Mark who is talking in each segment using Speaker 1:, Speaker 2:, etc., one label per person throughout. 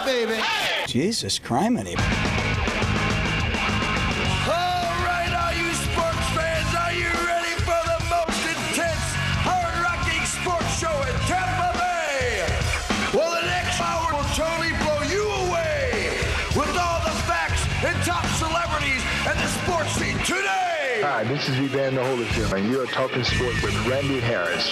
Speaker 1: baby.
Speaker 2: Jesus criminy.
Speaker 1: All right, all you sports fans, are you ready for the most intense, hard-rocking sports show in Tampa Bay? Well, the next hour will totally blow you away with all the facts and top celebrities and the sports scene today.
Speaker 3: Hi, this is Evander Holyfield, and you're talking sports with Randy Harris.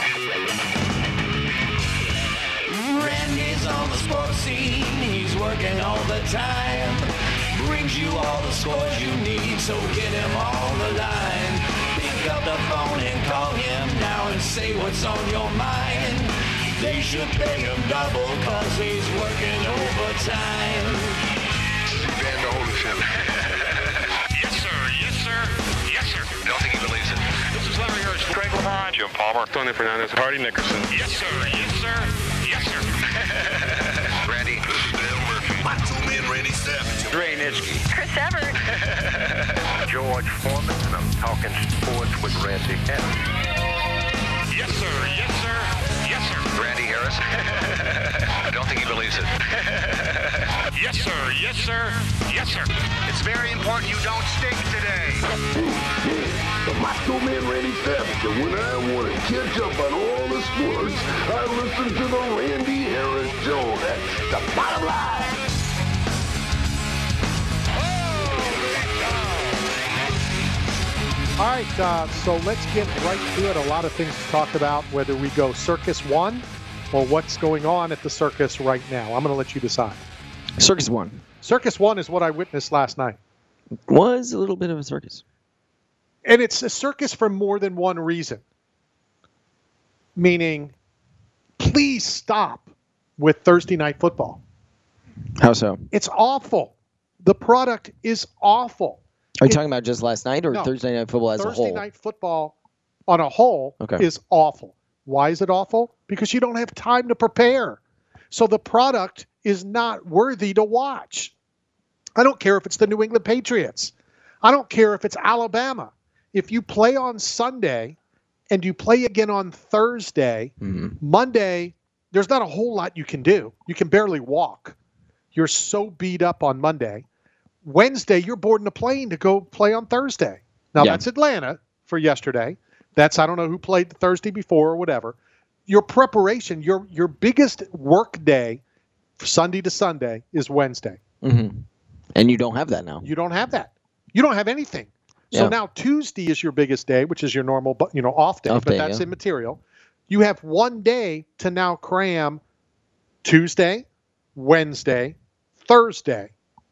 Speaker 1: Randy's on the sports scene, he's working all the time. Brings you all the scores you need, so get him on the line. Pick up the phone and call him now and say what's on your mind. They should pay him double cause he's working overtime.
Speaker 3: Evander Holyfield.
Speaker 4: Yes, sir. Yes, sir. Yes, sir.
Speaker 3: Don't think he believes it.
Speaker 4: This is Larry Hurst.
Speaker 5: Greg Lamont, Jim Palmer, Tony Fernandez, Hardy Nickerson.
Speaker 4: Yes, sir. Yes, sir. Yes, sir.
Speaker 3: Randy.
Speaker 1: This is Dale Murphy. My two-man Randy Savage.
Speaker 5: Ray Nitschke.
Speaker 6: Chris Evert.
Speaker 3: George Foreman, and I'm talking sports with Randy Harris.
Speaker 4: Yes, sir. Yes, sir. Yes, sir.
Speaker 3: Randy Harris. I don't think he believes it.
Speaker 4: Yes, sir. Yes, sir. Yes, sir.
Speaker 3: It's very important you don't stink today.
Speaker 7: The Macho Man Randy Savage, and when I want to catch up on all the sports, I listen to the Randy Harris Show. That's the bottom line.
Speaker 8: All right, so let's get right to it. A lot of things to talk about, whether we go Circus 1 or what's going on at the circus right now. I'm going to let you decide.
Speaker 9: Circus 1.
Speaker 8: Circus 1 is what I witnessed last night.
Speaker 9: Was a little bit of a circus.
Speaker 8: And it's a circus for more than one reason. Meaning, please stop with Thursday night football.
Speaker 9: How so?
Speaker 8: It's awful. The product is awful.
Speaker 9: Are you talking about just last night or
Speaker 8: No.
Speaker 9: Thursday night football as a whole?
Speaker 8: Thursday night football on a whole is awful. Why is it awful? Because you don't have time to prepare. So the product is not worthy to watch. I don't care if it's the New England Patriots. I don't care if it's Alabama. If you play on Sunday and you play again on Thursday, Monday, there's not a whole lot you can do. You can barely walk. You're so beat up on Monday. Wednesday, you're boarding a plane to go play on Thursday. Now, that's Atlanta for yesterday. That's, I don't know who played the Thursday before or whatever. Your preparation, your biggest work day, Sunday to Sunday, is Wednesday.
Speaker 9: Mm-hmm. And you don't have that now.
Speaker 8: You don't have that. You don't have anything. So now Tuesday is your biggest day, which is your normal, off day, but that's immaterial. You have one day to now cram Tuesday, Wednesday, Thursday.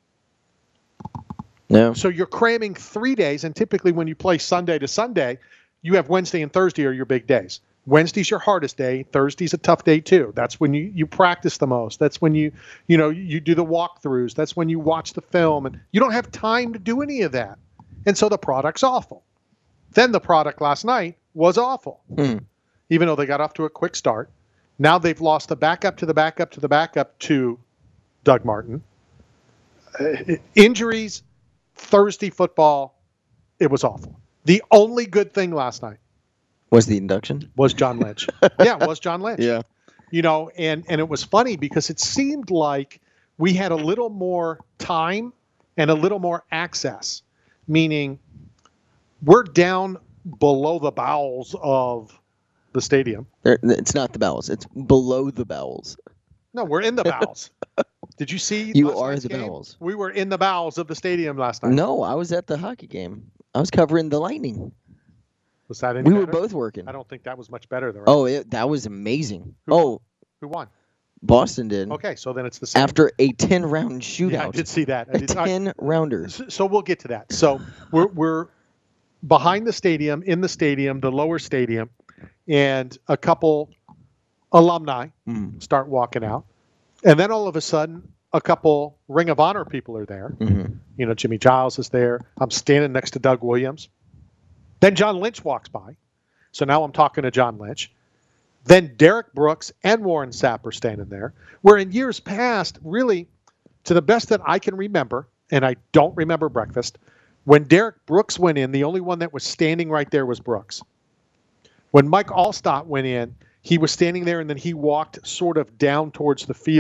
Speaker 9: No.
Speaker 8: So you're cramming 3 days, and typically when you play Sunday to Sunday, you have Wednesday and Thursday are your big days. Wednesday's your hardest day. Thursday's a tough day too. That's when you practice the most. That's when you do the walkthroughs. That's when you watch the film, and you don't have time to do any of that. And so the product's awful. Then the product last night was awful. Even though they got off to a quick start. Now they've lost the backup to the backup to the backup to Doug Martin. Injuries, Thursday football, it was awful. The only good thing last night
Speaker 9: was the induction?
Speaker 8: Was John Lynch. Yeah, it was John Lynch.
Speaker 9: Yeah.
Speaker 8: And it was funny because it seemed like we had a little more time and a little more access, meaning we're down below the bowels of the stadium.
Speaker 9: It's not the bowels. It's below the bowels.
Speaker 8: No, we're in the bowels. Did you see?
Speaker 9: You are the bowels.
Speaker 8: We were in the bowels of the stadium last night.
Speaker 9: No, I was at the hockey game. I was covering the Lightning.
Speaker 8: Was that any
Speaker 9: We
Speaker 8: better?
Speaker 9: were both working.
Speaker 8: I don't think that was much better, though. Right?
Speaker 9: Oh, that was amazing.
Speaker 8: Who won?
Speaker 9: Boston did.
Speaker 8: Okay, so then it's the same.
Speaker 9: After a 10-round shootout.
Speaker 8: Yeah, I did see that.
Speaker 9: A 10-rounder.
Speaker 8: So we'll get to that. So we're behind the stadium, in the stadium, the lower stadium, and a couple alumni start walking out. And then all of a sudden, a couple Ring of Honor people are there.
Speaker 9: Mm-hmm.
Speaker 8: Jimmy Giles is there. I'm standing next to Doug Williams. Then John Lynch walks by. So now I'm talking to John Lynch. Then Derek Brooks and Warren Sapp are standing there. Where in years past, really, to the best that I can remember, and I don't remember breakfast, when Derek Brooks went in, the only one that was standing right there was Brooks. When Mike Allstott went in, he was standing there, and then he walked sort of down towards the field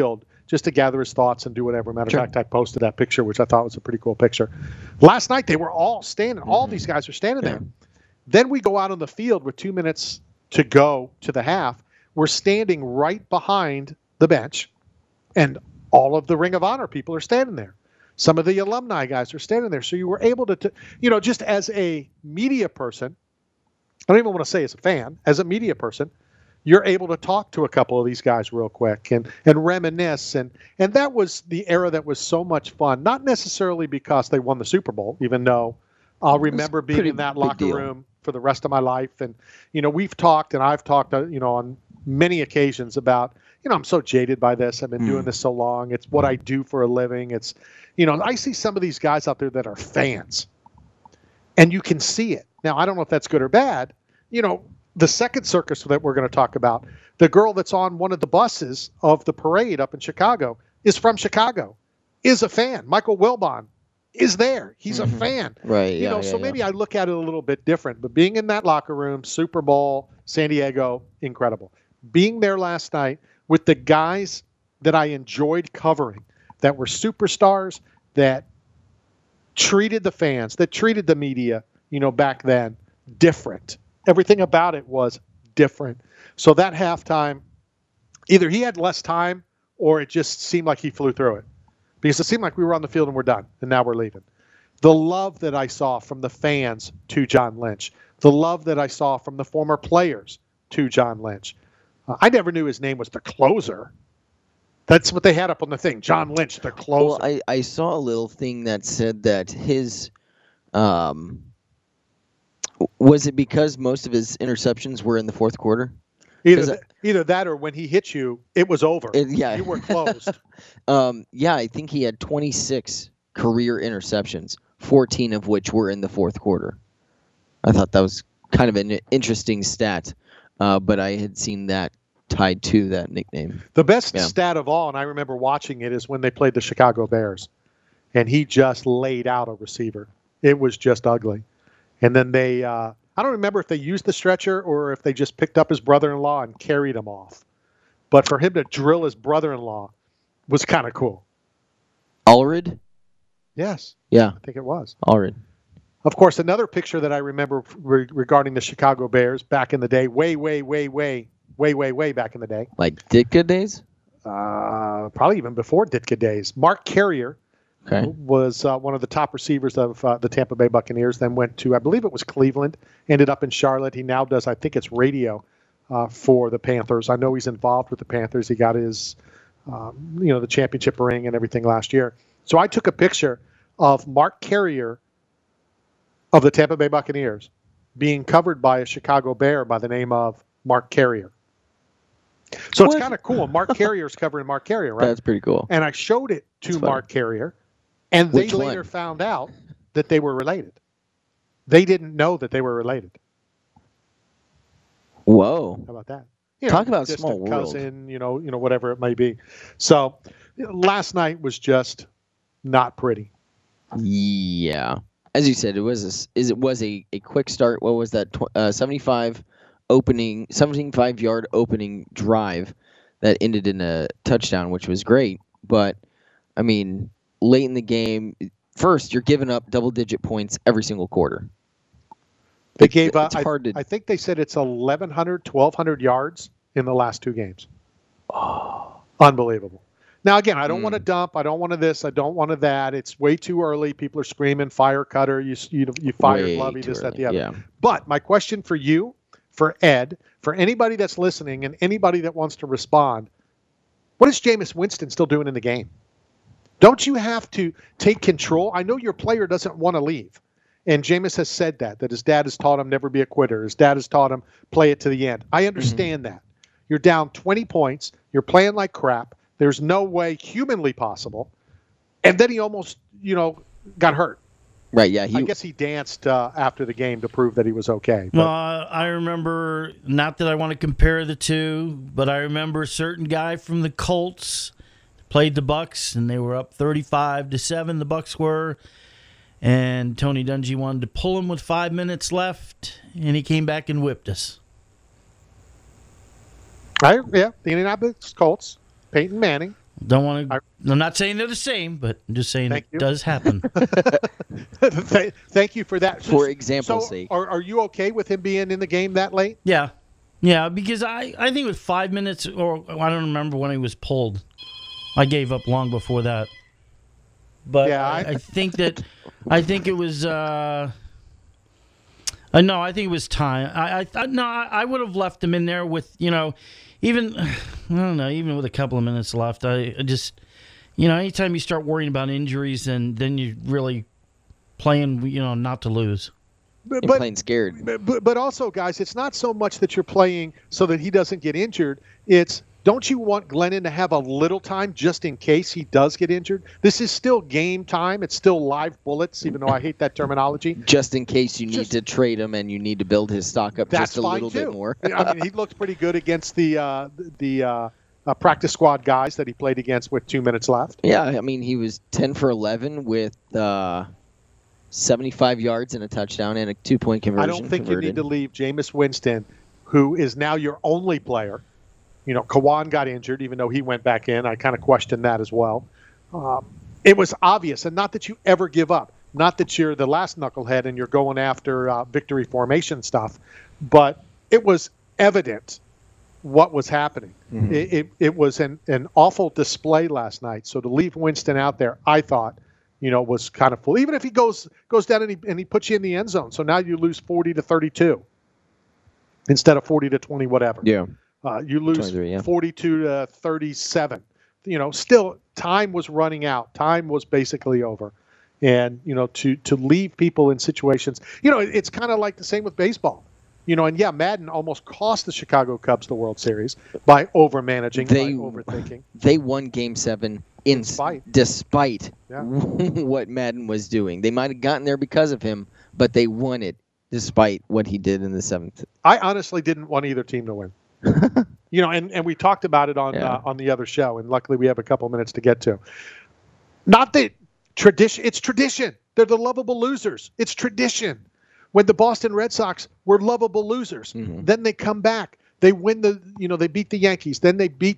Speaker 8: just to gather his thoughts and do whatever. Matter of fact, I posted that picture, which I thought was a pretty cool picture. Last night, they were all standing. All these guys are standing there. Then we go out on the field with 2 minutes to go to the half. We're standing right behind the bench, and all of the Ring of Honor people are standing there. Some of the alumni guys are standing there. So you were able to just as a media person, I don't even want to say as a fan, as a media person, you're able to talk to a couple of these guys real quick and reminisce. And that was the era that was so much fun, not necessarily because they won the Super Bowl, even though I'll remember being in that locker room for the rest of my life. And, we've talked, and I've talked, on many occasions about, I'm so jaded by this. I've been doing this so long. It's what I do for a living. It's, I see some of these guys out there that are fans, and you can see it. Now, I don't know if that's good or bad. The second circus that we're going to talk about, the girl that's on one of the buses of the parade up in Chicago is from Chicago, is a fan. Michael Wilbon is there. He's a fan.
Speaker 9: Right.
Speaker 8: So maybe I look at it a little bit different. But being in that locker room, Super Bowl, San Diego, incredible. Being there last night with the guys that I enjoyed covering, that were superstars, that treated the fans, that treated the media, back then, different. Everything about it was different. So that halftime, either he had less time or it just seemed like he flew through it. Because it seemed like we were on the field and we're done, and now we're leaving. The love that I saw from the fans to John Lynch, the love that I saw from the former players to John Lynch. I never knew his name was the closer. That's what they had up on the thing, John Lynch, the closer.
Speaker 9: Well, I saw a little thing that said that his was it because most of his interceptions were in the fourth quarter?
Speaker 8: Either that or when he hit you, it was over. You were closed.
Speaker 9: I think he had 26 career interceptions, 14 of which were in the fourth quarter. I thought that was kind of an interesting stat, but I had seen that tied to that nickname.
Speaker 8: The best stat of all, and I remember watching it, is when they played the Chicago Bears, and he just laid out a receiver. It was just ugly. And then they, I don't remember if they used the stretcher or if they just picked up his brother-in-law and carried him off. But for him to drill his brother-in-law was kind of cool.
Speaker 9: Allred?
Speaker 8: Yes.
Speaker 9: Yeah.
Speaker 8: I think it was.
Speaker 9: Allred.
Speaker 8: Of course, another picture that I remember regarding the Chicago Bears back in the day, way back in the day.
Speaker 9: Like Ditka days?
Speaker 8: Probably even before Ditka days. Mark Carrier.
Speaker 9: Okay.
Speaker 8: Was one of the top receivers of the Tampa Bay Buccaneers, then went to, I believe it was Cleveland, ended up in Charlotte. He now does, I think it's radio for the Panthers. I know he's involved with the Panthers. He got his, the championship ring and everything last year. So I took a picture of Mark Carrier of the Tampa Bay Buccaneers being covered by a Chicago Bear by the name of Mark Carrier. So it's kind of cool. Mark Carrier's covering Mark Carrier, right?
Speaker 9: That's pretty cool.
Speaker 8: And I showed it to Mark Carrier. And they later found out that they were related. They didn't know that they were related.
Speaker 9: Whoa.
Speaker 8: How about that?
Speaker 9: Talk about small world.
Speaker 8: Cousin, whatever it may be. So last night was just not pretty.
Speaker 9: Yeah. As you said, it was a quick start. What was that? 75-yard opening drive that ended in a touchdown, which was great. But, I mean, late in the game, first, you're giving up double-digit points every single quarter.
Speaker 8: They gave up, I think they said it's 1,100, 1,200 yards in the last two games. Oh. Unbelievable. Now, again, I don't want to dump. I don't want to this. I don't want to that. It's way too early. People are screaming, fire Cutter. You fired Lovey, this, that, the other.
Speaker 9: Yeah.
Speaker 8: But my question for you, for Ed, for anybody that's listening and anybody that wants to respond, what is Jameis Winston still doing in the game? Don't you have to take control? I know your player doesn't want to leave. And Jameis has said that his dad has taught him never be a quitter. His dad has taught him play it to the end. I understand that. You're down 20 points. You're playing like crap. There's no way humanly possible. And then he almost, got hurt.
Speaker 9: Right, yeah.
Speaker 8: I guess he danced after the game to prove that he was okay.
Speaker 1: Well, I remember, not that I want to compare the two, but I remember a certain guy from the Colts played the Bucs, and they were up 35-7, the Bucs were. And Tony Dungy wanted to pull him with 5 minutes left, and he came back and whipped us.
Speaker 8: The Indianapolis Colts, Peyton Manning.
Speaker 6: Don't want to. I'm not saying they're the same, but I'm just saying it does happen.
Speaker 8: Thank you for that.
Speaker 9: For example's sake.
Speaker 8: Are you okay with him being in the game that late?
Speaker 6: Yeah, because I think it was 5 minutes, or I don't remember when he was pulled. I gave up long before that. But yeah, I think it was. No, I think it was time. I would have left him in there with even I don't know, even with a couple of minutes left. I just anytime you start worrying about injuries, and then you're really playing not to lose.
Speaker 9: You're playing scared.
Speaker 8: But also, guys, it's not so much that you're playing so that he doesn't get injured. It's, don't you want Glennon to have a little time just in case he does get injured? This is still game time. It's still live bullets, even though I hate that terminology.
Speaker 9: Just in case you need to trade him and you need to build his stock up just a little bit more.
Speaker 8: I mean, he looked pretty good against the practice squad guys that he played against with 2 minutes left.
Speaker 9: Yeah, I mean, he was 10 for 11 with 75 yards and a touchdown and a 2-point conversion.
Speaker 8: I don't think you need to leave Jameis Winston, who is now your only player. Kawan got injured, even though he went back in. I kind of questioned that as well. It was obvious, and not that you ever give up. Not that you're the last knucklehead and you're going after victory formation stuff, but it was evident what was happening. Mm-hmm. It was an awful display last night. So to leave Winston out there, I thought, was kind of fool. Even if he goes down and he puts you in the end zone. So now you lose 40-32 instead of 40-20, whatever.
Speaker 9: Yeah.
Speaker 8: You lose 42-37. Still time was running out. Time was basically over. And, to leave people in situations, it's kind of like the same with baseball. Madden almost cost the Chicago Cubs the World Series by overmanaging, by overthinking.
Speaker 9: They won Game 7 despite what Madden was doing. They might have gotten there because of him, but they won it despite what he did in the 7th.
Speaker 8: I honestly didn't want either team to win. And we talked about it on the other show, and luckily we have a couple minutes to get to. Not that tradition, it's tradition. They're the lovable losers. It's tradition. When the Boston Red Sox were lovable losers, then they come back. They win they beat the Yankees. Then they beat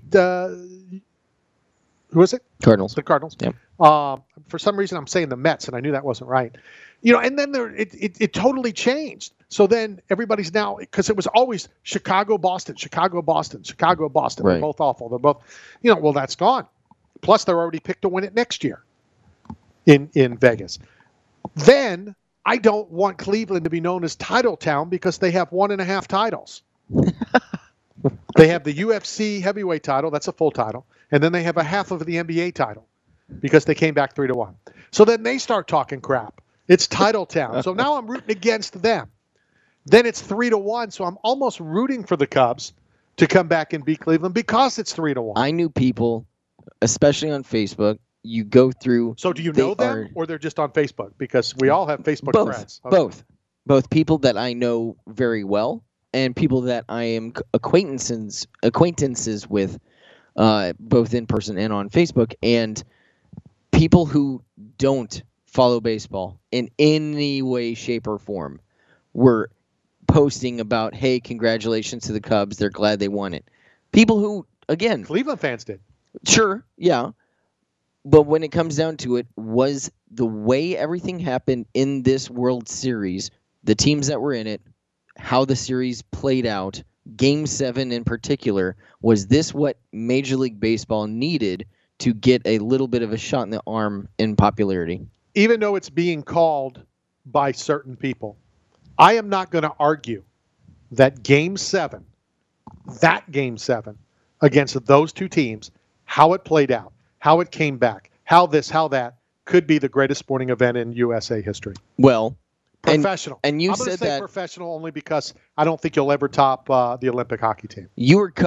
Speaker 8: who is it?
Speaker 9: Cardinals.
Speaker 8: The Cardinals.
Speaker 9: Yep.
Speaker 8: For some reason, I'm saying the Mets, and I knew that wasn't right. And then it totally changed. So then everybody's now, because it was always Chicago, Boston, Chicago, Boston, Chicago, Boston.
Speaker 9: Right.
Speaker 8: They're both awful. They're both, well, that's gone. Plus, they're already picked to win it next year in Vegas. Then I don't want Cleveland to be known as Title Town because they have 1.5 titles. They have the UFC heavyweight title. That's a full title. And then they have a half of the NBA title because they came back 3-1. So then they start talking crap. It's Title Town. So now I'm rooting against them. Then it's 3-1. So I'm almost rooting for the Cubs to come back and beat Cleveland because it's 3-1.
Speaker 9: I knew people, especially on Facebook, you go through.
Speaker 8: So do you know them or they're just on Facebook? Because we all have Facebook friends.
Speaker 9: Okay. Both people that I know very well and people that I am acquaintances with, both in person and on Facebook, and people who don't follow baseball in any way, shape, or form were posting about, hey, congratulations to the Cubs. They're glad they won it. People who, again...
Speaker 8: Cleveland fans did.
Speaker 9: Sure, yeah. But when it comes down to it, was the way everything happened in this World Series, the teams that were in it, how the series played out, Game 7 in particular, was this what Major League Baseball needed to get a little bit of a shot in the arm in popularity?
Speaker 8: Even though it's being called by certain people, I am not going to argue that Game 7 against those two teams, how it played out, how it came back, how this, how that, could be the greatest sporting event in USA history.
Speaker 9: Well,
Speaker 8: professional.
Speaker 9: And you
Speaker 8: I'm
Speaker 9: said
Speaker 8: say
Speaker 9: that
Speaker 8: professional only because I don't think you'll ever top the Olympic hockey team.
Speaker 9: You were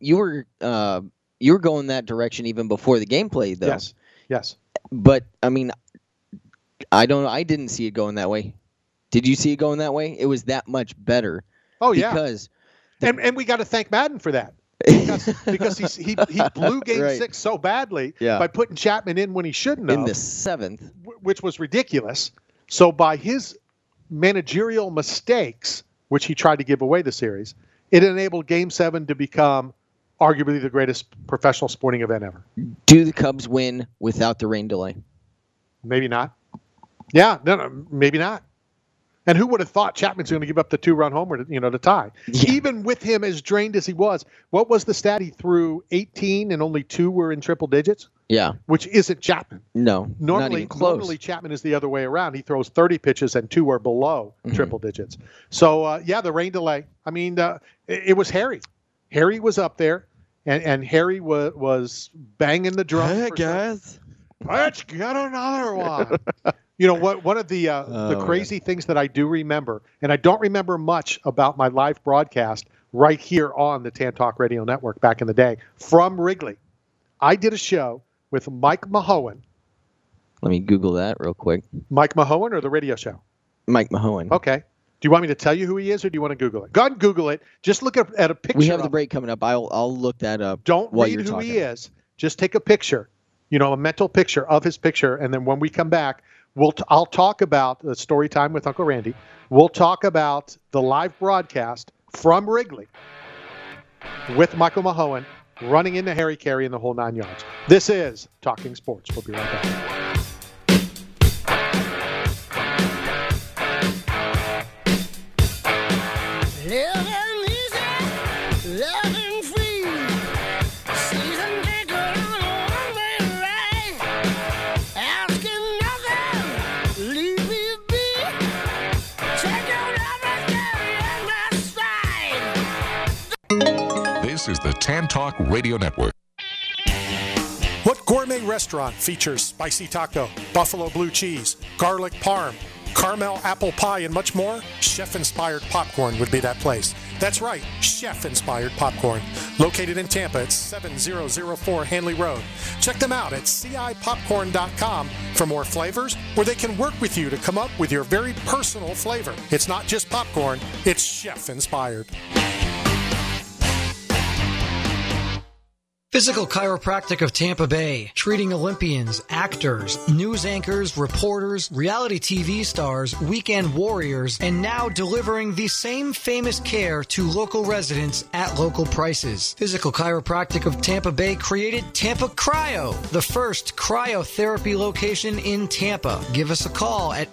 Speaker 9: going that direction even before the gameplay, though.
Speaker 8: Yes.
Speaker 9: But I mean, I didn't see it going that way. Did you see it going that way? It was that much better.
Speaker 8: Oh yeah.
Speaker 9: Because
Speaker 8: and we got to thank Madden for that. Because he blew Game 6 so badly by putting Chapman in when he shouldn't have.
Speaker 9: In the 7th.
Speaker 8: Which was ridiculous. So by his managerial mistakes, which he tried to give away the series, it enabled Game 7 to become arguably the greatest professional sporting event ever.
Speaker 9: Do the Cubs win without the rain delay?
Speaker 8: Maybe not. Yeah, no, maybe not. And who would have thought Chapman's going to give up the 2-run homer to tie? Yeah. Even with him as drained as he was, what was the stat? He threw 18 and only 2 were in triple digits?
Speaker 9: Yeah.
Speaker 8: Which isn't Chapman.
Speaker 9: No, not even close.
Speaker 8: Normally Chapman is the other way around. He throws 30 pitches and 2 are below triple digits. So, the rain delay. I mean, it was Harry. Harry was up there, and Harry was banging the drum.
Speaker 9: Hey, guys.
Speaker 8: Let's get another one. You know what? One of the crazy things that I do remember, and I don't remember much about my live broadcast right here on the Tan Talk Radio Network back in the day from Wrigley. I did a show with Mike Mahoen.
Speaker 9: Let me Google that real quick.
Speaker 8: Mike Mahoen or the radio show?
Speaker 9: Mike Mahoen.
Speaker 8: Okay. Do you want me to tell you who he is, or do you want to Google it? Go ahead and Google it. Just look at a picture.
Speaker 9: We have the break coming up. I'll look that up.
Speaker 8: Don't read who he is. Just take a picture. A mental picture of his picture, and then when we come back, I'll talk about the story time with Uncle Randy. We'll talk about the live broadcast from Wrigley with Michael Mahoen running into Harry Carey in the whole 9 yards. This is Talking Sports. We'll be right back.
Speaker 1: Living easy, loving free. Season ticket on a one-way ride. Asking nothing, leave me be. Check out everything in my stride.
Speaker 10: This is the Tan Talk Radio Network.
Speaker 11: What gourmet restaurant features spicy taco, buffalo blue cheese, garlic parm, caramel apple pie, and much more? Chef-inspired popcorn would be that place. That's right, chef-inspired popcorn. Located in Tampa at 7004 Hanley Road. Check them out at cipopcorn.com for more flavors, where they can work with you to come up with your very personal flavor. It's not just popcorn, it's chef-inspired.
Speaker 12: Physical Chiropractic of Tampa Bay, treating Olympians, actors, news anchors, reporters, reality TV stars, weekend warriors, and now delivering the same famous care to local residents at local prices. Physical Chiropractic of Tampa Bay created Tampa Cryo, the first cryotherapy location in Tampa. Give us a call at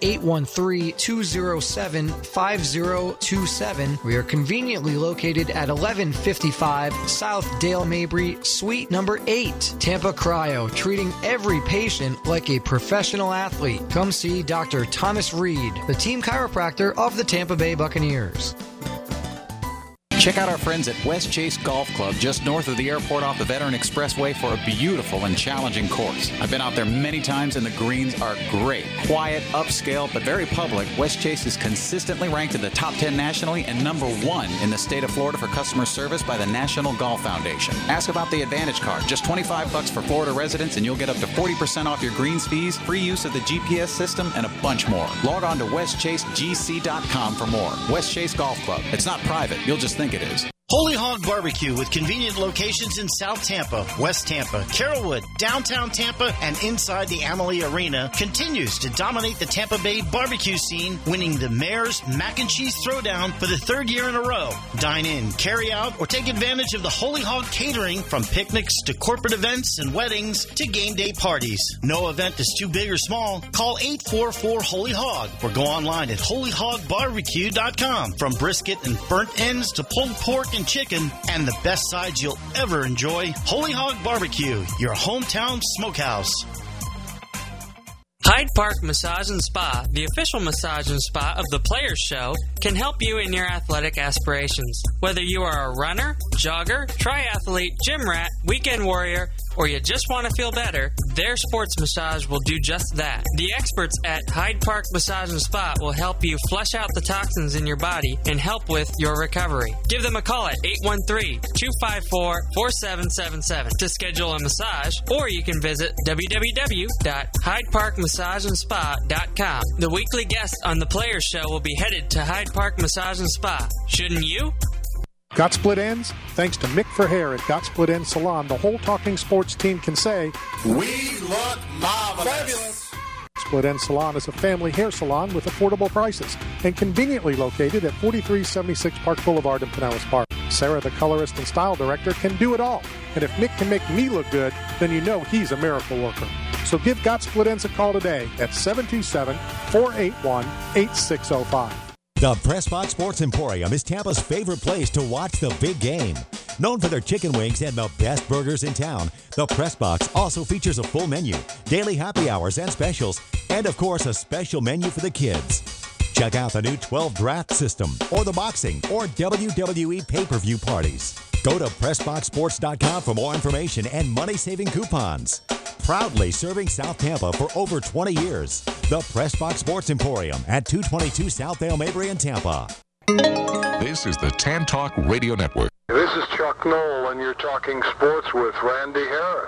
Speaker 12: 813-207-5027. We are conveniently located at 1155 South Dale Mabry, Suite number 8. Tampa Cryo, treating every patient like a professional athlete. Come see Dr. Thomas Reed, the team chiropractor of the Tampa Bay Buccaneers.
Speaker 13: Check out our friends at West Chase Golf Club, just north of the airport off the Veteran Expressway, for a beautiful and challenging course. I've been out there many times, and the greens are great. Quiet, upscale, but very public. West Chase is consistently ranked in the top 10 nationally and number 1 in the state of Florida for customer service by the National Golf Foundation. Ask about the Advantage Card. Just $25 for Florida residents, and you'll get up to 40% off your greens fees, free use of the GPS system, and a bunch more. Log on to westchasegc.com for more. West Chase Golf Club. It's not private. You'll just think it is.
Speaker 14: Holy Hog Barbecue, with convenient locations in South Tampa, West Tampa, Carrollwood, downtown Tampa, and inside the Amalie Arena, continues to dominate the Tampa Bay barbecue scene, winning the Mayor's Mac and Cheese Throwdown for the 3rd year in a row. Dine in, carry out, or take advantage of the Holy Hog catering, from picnics to corporate events and weddings to game day parties. No event is too big or small. Call 844-HOLY-HOG or go online at holyhogbarbecue.com. From brisket and burnt ends to pulled pork and chicken, and the best sides you'll ever enjoy, Holy Hog Barbecue, your hometown smokehouse.
Speaker 15: Hyde Park Massage and Spa, the official massage and spa of the Players Show, can help you in your athletic aspirations. Whether you are a runner, jogger, triathlete, gym rat, weekend warrior, or you just want to feel better, their sports massage will do just that. The experts at Hyde Park Massage and Spa will help you flush out the toxins in your body and help with your recovery. Give them a call at 813-254-4777 to schedule a massage, or you can visit www.hydeparkmassageandspa.com. The weekly guest on the Players Show will be headed to Hyde Park Massage and Spa. Shouldn't you?
Speaker 11: Got split ends? Thanks to Mick Verheer at Got Split Ends Salon, the whole Talking Sports team can say,
Speaker 16: we look marvelous.
Speaker 11: Fabulous. Split Ends Salon is a family hair salon with affordable prices and conveniently located at 4376 Park Boulevard in Pinellas Park. Sarah, the colorist and style director, can do it all. And if Nick can make me look good, then you know he's a miracle worker. So give Got Split Ends a call today at 727-481-8605.
Speaker 17: The Pressbox Sports Emporium is Tampa's favorite place to watch the big game. Known for their chicken wings and the best burgers in town, the Pressbox also features a full menu, daily happy hours and specials, and of course a special menu for the kids. Check out the new 12 draft system or the boxing or WWE pay-per-view parties. Go to PressboxSports.com for more information and money-saving coupons. Proudly serving South Tampa for over 20 years. The Pressbox Sports Emporium at 222 South Dale Mabry in Tampa.
Speaker 10: This is the Tan Talk Radio Network.
Speaker 7: This is Chuck Knoll, and you're talking sports with Randy Harris.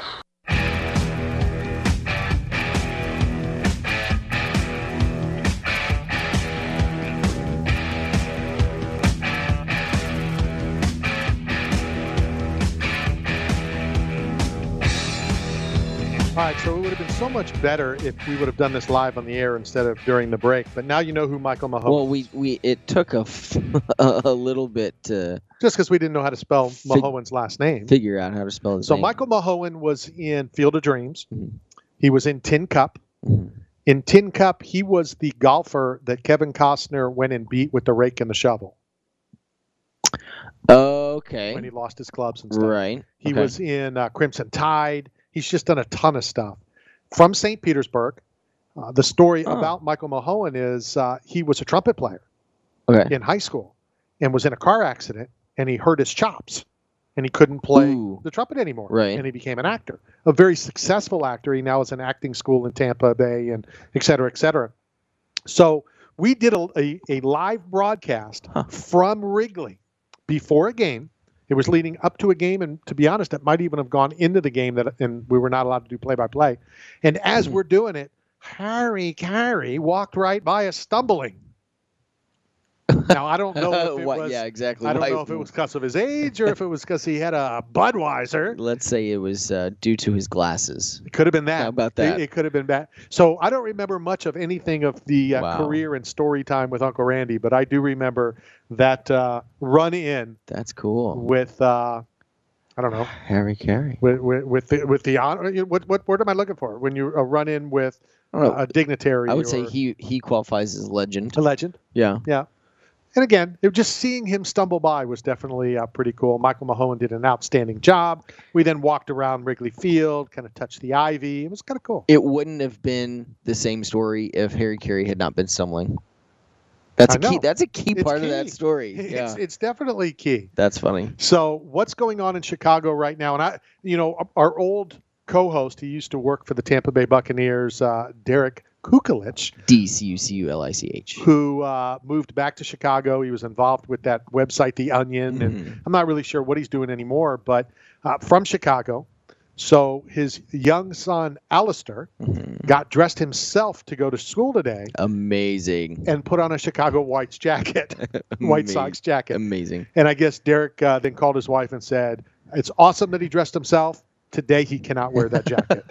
Speaker 8: All right, so it would have been so much better if we would have done this live on the air instead of during the break. But now you know who Michael Mahone is.
Speaker 9: Well, it took a little bit to
Speaker 8: just because we didn't know how to spell Mahone's last name.
Speaker 9: Figure out how to spell his name.
Speaker 8: So Michael Mahone was in Field of Dreams.
Speaker 9: Mm-hmm.
Speaker 8: He was in Tin Cup.
Speaker 9: Mm-hmm.
Speaker 8: In Tin Cup, he was the golfer that Kevin Costner went and beat with the rake and the shovel.
Speaker 9: Okay.
Speaker 8: When he lost his clubs and stuff.
Speaker 9: Right.
Speaker 8: He was in Crimson Tide. He's just done a ton of stuff. From St. Petersburg, the story about Michael Mahone is he was a trumpet player in high school and was in a car accident, and he hurt his chops, and he couldn't play the trumpet anymore.
Speaker 9: Right.
Speaker 8: And he became an actor, a very successful actor. He now is in acting school in Tampa Bay and et cetera, et cetera. So we did a live broadcast from Wrigley before a game. It was leading up to a game, and to be honest, it might even have gone into the game, and we were not allowed to do play-by-play. And as we're doing it, Harry Carey walked right by us stumbling. Now, I don't know if it was,
Speaker 9: exactly.
Speaker 8: I don't know if it was because of his age or if it was because he had a Budweiser.
Speaker 9: Let's say it was due to his glasses.
Speaker 8: It could have been that.
Speaker 9: How about that?
Speaker 8: It could have been that. So I don't remember much of anything of the career and story time with Uncle Randy, but I do remember that run-in.
Speaker 9: That's cool.
Speaker 8: With, I don't know.
Speaker 9: Harry Carey.
Speaker 8: With the honor. What word am I looking for? When you run-in with a dignitary.
Speaker 9: I would say he qualifies as legend.
Speaker 8: A legend.
Speaker 9: Yeah.
Speaker 8: Yeah. And again, just seeing him stumble by was definitely pretty cool. Michael Mahone did an outstanding job. We then walked around Wrigley Field, kind of touched the ivy. It was kind of cool.
Speaker 9: It wouldn't have been the same story if Harry Carey had not been stumbling. That's a key. That's a key part of that story. Yeah.
Speaker 8: It's definitely key.
Speaker 9: That's funny.
Speaker 8: So what's going on in Chicago right now? And our old co-host, he used to work for the Tampa Bay Buccaneers, Derek Kukulich.
Speaker 9: DCUCULICH.
Speaker 8: Who moved back to Chicago. He was involved with that website, The Onion, and I'm not really sure what he's doing anymore, but from Chicago. So his young son, Alistair, got dressed himself to go to school today.
Speaker 9: Amazing.
Speaker 8: And put on a Chicago Whites jacket, White Sox jacket.
Speaker 9: Amazing.
Speaker 8: And I guess Derek then called his wife and said, it's awesome that he dressed himself. Today he cannot wear that jacket.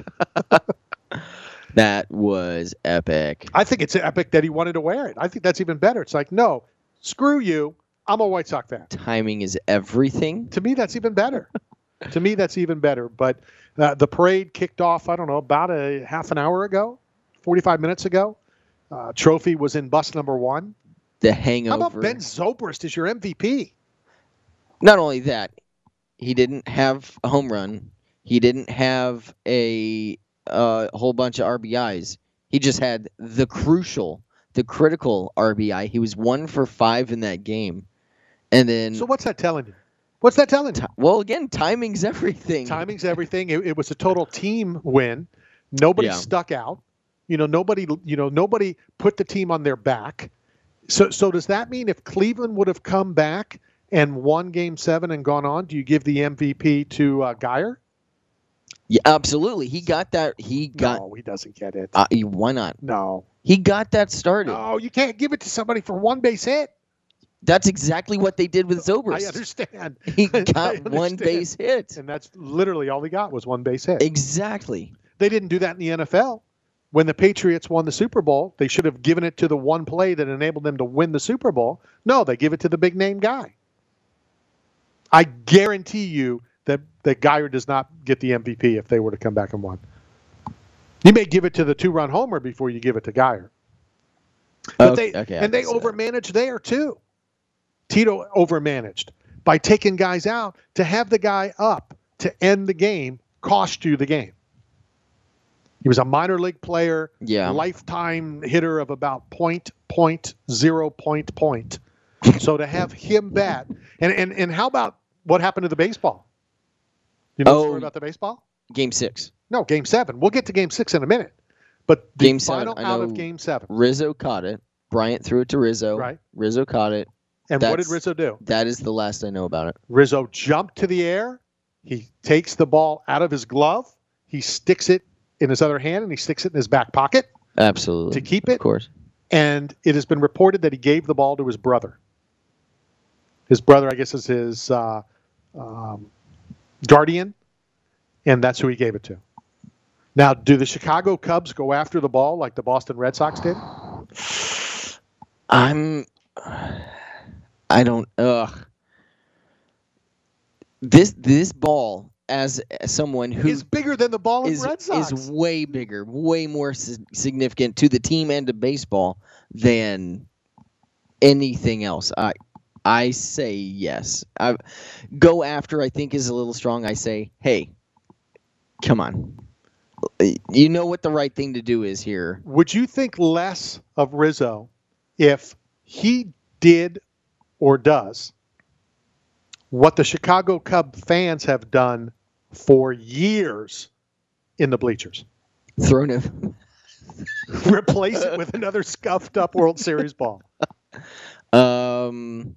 Speaker 9: That was epic.
Speaker 8: I think it's epic that he wanted to wear it. I think that's even better. It's like, no, screw you. I'm a White Sox fan.
Speaker 9: Timing is everything.
Speaker 8: To me, that's even better. But the parade kicked off, I don't know, about a half an hour ago, 45 minutes ago. Trophy was in bus number 1.
Speaker 9: The hangover.
Speaker 8: How about Ben Zobrist as your MVP?
Speaker 9: Not only that, he didn't have a home run. He didn't have a whole bunch of RBIs. He just had the critical RBI. He was 1 for 5 in that game. And then.
Speaker 8: So what's that telling you? What's that telling you?
Speaker 9: Well, again, timing's everything.
Speaker 8: Timing's everything. It was a total team win. Nobody stuck out. Nobody put the team on their back. So does that mean if Cleveland would have come back and won Game 7 and gone on, do you give the MVP to Geyer?
Speaker 9: Yeah, absolutely. He got that.
Speaker 8: No, he doesn't get it.
Speaker 9: Why not?
Speaker 8: No.
Speaker 9: He got that started.
Speaker 8: No, you can't give it to somebody for one base hit.
Speaker 9: That's exactly what they did with Zobrist.
Speaker 8: I understand.
Speaker 9: He got one base hit.
Speaker 8: And that's literally all he got was one base hit.
Speaker 9: Exactly.
Speaker 8: They didn't do that in the NFL. When the Patriots won the Super Bowl, they should have given it to the one play that enabled them to win the Super Bowl. No, they give it to the big name guy. I guarantee you that Geyer does not get the MVP if they were to come back and win. You may give it to the 2-run homer before you give it to Geyer. But they overmanaged there too. Tito overmanaged by taking guys out. To have the guy up to end the game cost you the game. He was a minor league player, lifetime hitter of about point. So to have him bat, and how about what happened to the baseball? You know the story about the baseball?
Speaker 9: Game 6.
Speaker 8: No, Game 7. We'll get to Game 6 in a minute. But the
Speaker 9: Game 7,
Speaker 8: final out of Game 7.
Speaker 9: Rizzo caught it. Bryant threw it to Rizzo.
Speaker 8: Right.
Speaker 9: Rizzo caught it.
Speaker 8: And what did Rizzo do?
Speaker 9: That is the last I know about it.
Speaker 8: Rizzo jumped to the air. He takes the ball out of his glove. He sticks it in his other hand, and he sticks it in his back pocket.
Speaker 9: Absolutely.
Speaker 8: To keep it.
Speaker 9: Of course.
Speaker 8: And it has been reported that he gave the ball to his brother. His brother, I guess, is his guardian, and that's who he gave it to. Now, do the Chicago Cubs go after the ball like the Boston Red Sox did?
Speaker 9: This ball, as someone who
Speaker 8: is bigger than the ball of Red Sox,
Speaker 9: is way bigger, way more significant to the team and to baseball than anything else. I say yes. Go after, I think, is a little strong. I say, hey, come on. You know what the right thing to do is here.
Speaker 8: Would you think less of Rizzo if he did or does what the Chicago Cub fans have done for years in the bleachers?
Speaker 9: Thrown him.
Speaker 8: Replace it with another scuffed up World Series ball. Why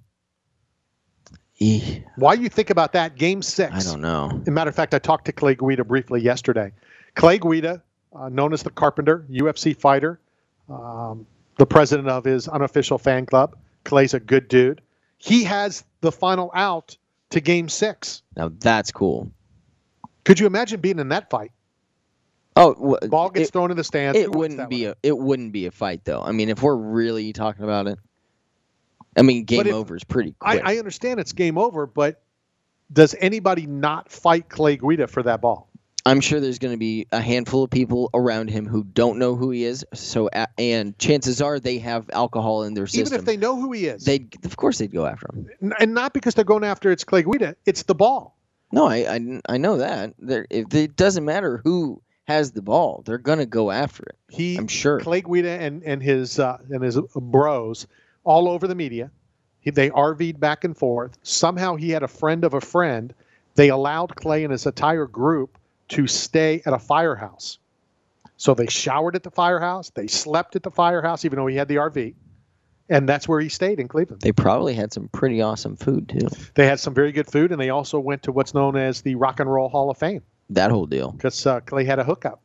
Speaker 8: you think about that? Game 6.
Speaker 9: I don't know.
Speaker 8: As a matter of fact, I talked to Clay Guida briefly yesterday. Clay Guida, known as the Carpenter, UFC fighter, the president of his unofficial fan club. Clay's a good dude. He has the final out to Game 6.
Speaker 9: Now that's cool.
Speaker 8: Could you imagine being in that fight?
Speaker 9: Oh,
Speaker 8: ball gets thrown in the stands.
Speaker 9: It wouldn't be a fight though. I mean, if we're really talking about it, I mean, game over is pretty quick.
Speaker 8: I understand it's game over, but does anybody not fight Clay Guida for that ball?
Speaker 9: I'm sure there's going to be a handful of people around him who don't know who he is. So, and chances are they have alcohol in their system.
Speaker 8: Even if they know who he is,
Speaker 9: of course they'd go after him.
Speaker 8: And not because they're going after it's Clay Guida, it's the ball.
Speaker 9: No, I know that. It doesn't matter who has the ball; they're going to go after it. I'm sure.
Speaker 8: Clay Guida and his bros all over the media. They RV'd back and forth. Somehow he had a friend of a friend. They allowed Clay and his entire group to stay at a firehouse. So they showered at the firehouse. They slept at the firehouse, even though he had the RV. And that's where he stayed in Cleveland.
Speaker 9: They probably had some pretty awesome food, too.
Speaker 8: They had some very good food, and they also went to what's known as the Rock and Roll Hall of Fame.
Speaker 9: That whole deal.
Speaker 8: Because Clay had a hookup.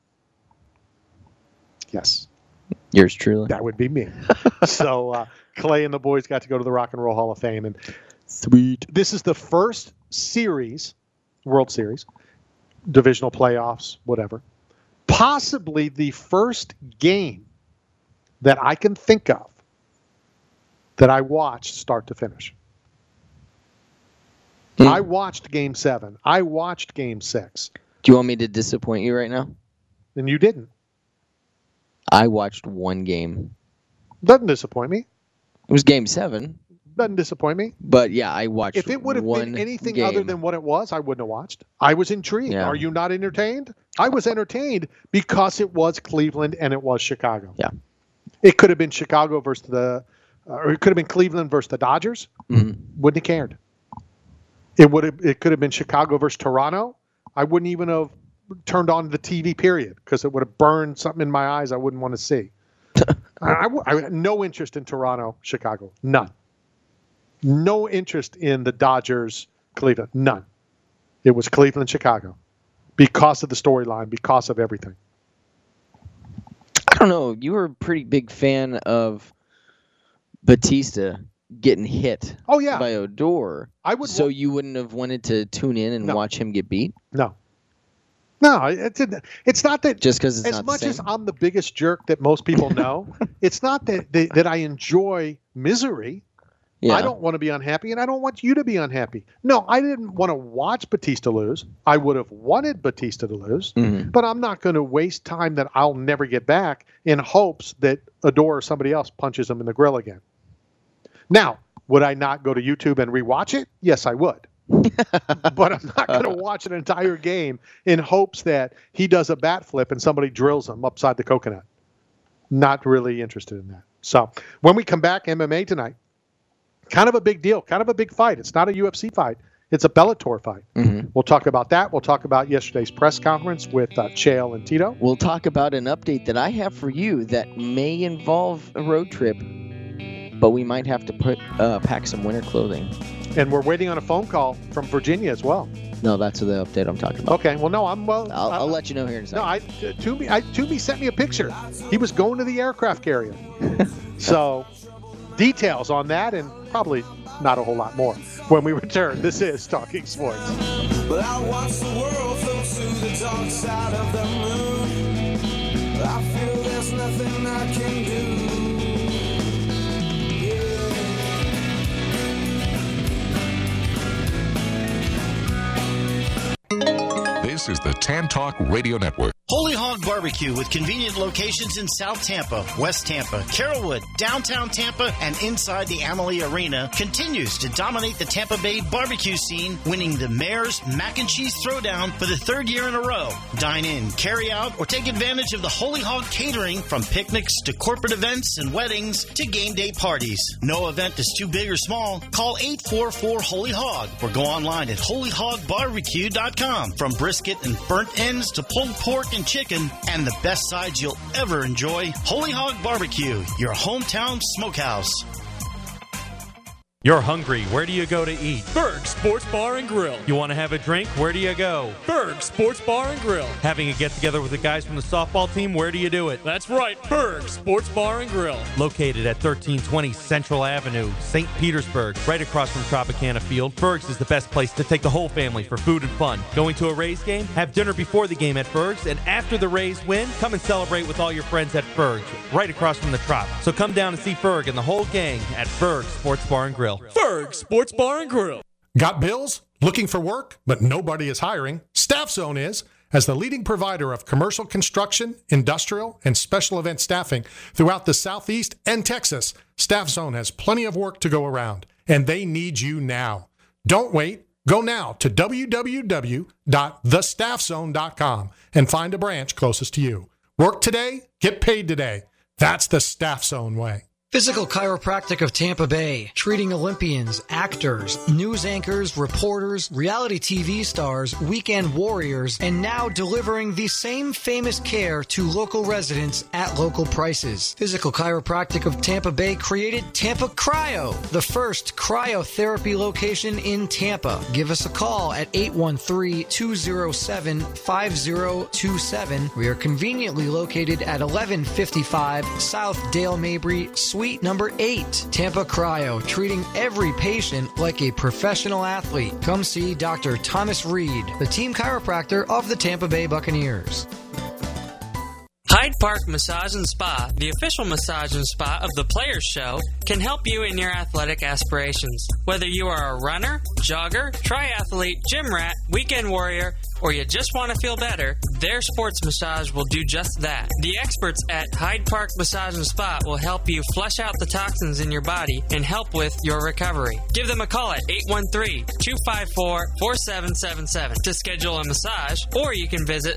Speaker 8: Yes.
Speaker 9: Yours truly.
Speaker 8: That would be me. So Clay and the boys got to go to the Rock and Roll Hall of Fame. And
Speaker 9: sweet.
Speaker 8: This is the first series, World Series, divisional playoffs, whatever. Possibly the first game that I can think of that I watched start to finish. I watched Game 7. I watched Game 6.
Speaker 9: Do you want me to disappoint you right now?
Speaker 8: And you didn't.
Speaker 9: I watched one game.
Speaker 8: Doesn't disappoint me.
Speaker 9: It was Game 7.
Speaker 8: Doesn't disappoint me.
Speaker 9: But yeah, I watched.
Speaker 8: If it would have been anything
Speaker 9: game.
Speaker 8: other than what it was, I wouldn't have watched. I was intrigued.
Speaker 9: Yeah.
Speaker 8: Are you not entertained? I was entertained because it was Cleveland and it was Chicago.
Speaker 9: Yeah.
Speaker 8: It could have been Chicago versus or it could have been Cleveland versus the Dodgers.
Speaker 9: Mm-hmm.
Speaker 8: Wouldn't have cared. It could have been Chicago versus Toronto. I wouldn't even have turned on the TV, period, because it would have burned something in my eyes I wouldn't want to see. I had no interest in Toronto, Chicago. None. No interest in the Dodgers, Cleveland. None. It was Cleveland, Chicago. Because of the storyline, because of everything.
Speaker 9: I don't know. You were a pretty big fan of Batista getting hit by Odor. So you wouldn't have wanted to tune in and watch him get beat?
Speaker 8: No, it's not that.
Speaker 9: Just because it's
Speaker 8: as
Speaker 9: not
Speaker 8: much
Speaker 9: the same?
Speaker 8: as I'm the biggest jerk that most people know, it's not that I enjoy misery. I don't want to be unhappy, and I don't want you to be unhappy. No, I didn't want to watch Batista lose. I would have wanted Batista to lose, but I'm not going to waste time that I'll never get back in hopes that Adore or somebody else punches him in the grill again. Now, would I not go to YouTube and rewatch it? Yes, I would. But I'm not going to watch an entire game in hopes that he does a bat flip and somebody drills him upside the coconut. Not really interested in that. So when we come back, MMA tonight, kind of a big deal, kind of a big fight. It's not a UFC fight. It's a Bellator fight. We'll talk about that. We'll talk about yesterday's press conference with Chael and Tito.
Speaker 9: We'll talk about an update that I have for you that may involve a road trip, but we might have to pack some winter clothing.
Speaker 8: And we're waiting on a phone call from Virginia as well.
Speaker 9: No, that's the update I'm talking about.
Speaker 8: Okay, well, no,
Speaker 9: I'll let you know here in a second.
Speaker 8: No, Toomey sent me a picture. He was going to the aircraft carrier. So, details on that and probably not a whole lot more when we return. This is Talking Sports.
Speaker 1: But I watch the world float to the dark side of the moon. I feel there's nothing I can do.
Speaker 10: This is the Tan Talk Radio Network.
Speaker 14: Holy Hog Barbecue with convenient locations in South Tampa, West Tampa, Carrollwood, downtown Tampa, and inside the Amalie Arena continues to dominate the Tampa Bay barbecue scene, winning the Mayor's Mac and Cheese Throwdown for the third year in a row. Dine in, carry out, or take advantage of the Holy Hog catering from picnics to corporate events and weddings to game day parties. No event is too big or small. Call 844-HOLY-HOG or go online at holyhogbarbecue.com. From brisket and burnt ends to pulled pork and chicken, and the best sides you'll ever enjoy. Holy Hog Barbecue, your hometown smokehouse.
Speaker 18: You're hungry. Where do you go to eat? Berg Sports Bar and Grill. You want to have a drink? Where do you go? Berg Sports Bar and Grill. Having a get-together with the guys from the softball team? Where do you do it? That's right, Berg Sports Bar and Grill. Located at 1320 Central Avenue, St. Petersburg, right across from Tropicana Field, Berg's is the best place to take the whole family for food and fun. Going to a Rays game? Have dinner before the game at Berg's, and after the Rays win, come and celebrate with all your friends at Berg's, right across from the Trop. So come down and see Berg and the whole gang at Berg Sports Bar and Grill. Berg Sports Bar and Grill.
Speaker 11: Got bills? Looking for work, but nobody is hiring? Staff Zone is. As the leading provider of commercial construction, industrial, and special event staffing throughout the Southeast and Texas, Staff Zone has plenty of work to go around, and they need you now. Don't wait. Go now to www.thestaffzone.com and find a branch closest to you. Work today, get paid today. That's the Staff Zone way.
Speaker 12: Physical Chiropractic of Tampa Bay, treating Olympians, actors, news anchors, reporters, reality TV stars, weekend warriors, and now delivering the same famous care to local residents at local prices. Physical Chiropractic of Tampa Bay created Tampa Cryo, the first cryotherapy location in Tampa. Give us a call at 813-207-5027. We are conveniently located at 1155 South Dale Mabry, Suite number 8. Tampa Cryo, treating every patient like a professional athlete. Come see Dr. Thomas Reed, the team chiropractor of the Tampa Bay Buccaneers.
Speaker 15: Hyde Park Massage and Spa, the official massage and spa of the Players Show, can help you in your athletic aspirations. Whether you are a runner, jogger, triathlete, gym rat, weekend warrior, or you just want to feel better, their sports massage will do just that. The experts at Hyde Park Massage and Spa will help you flush out the toxins in your body and help with your recovery. Give them a call at 813-254-4777 to schedule a massage, or you can visit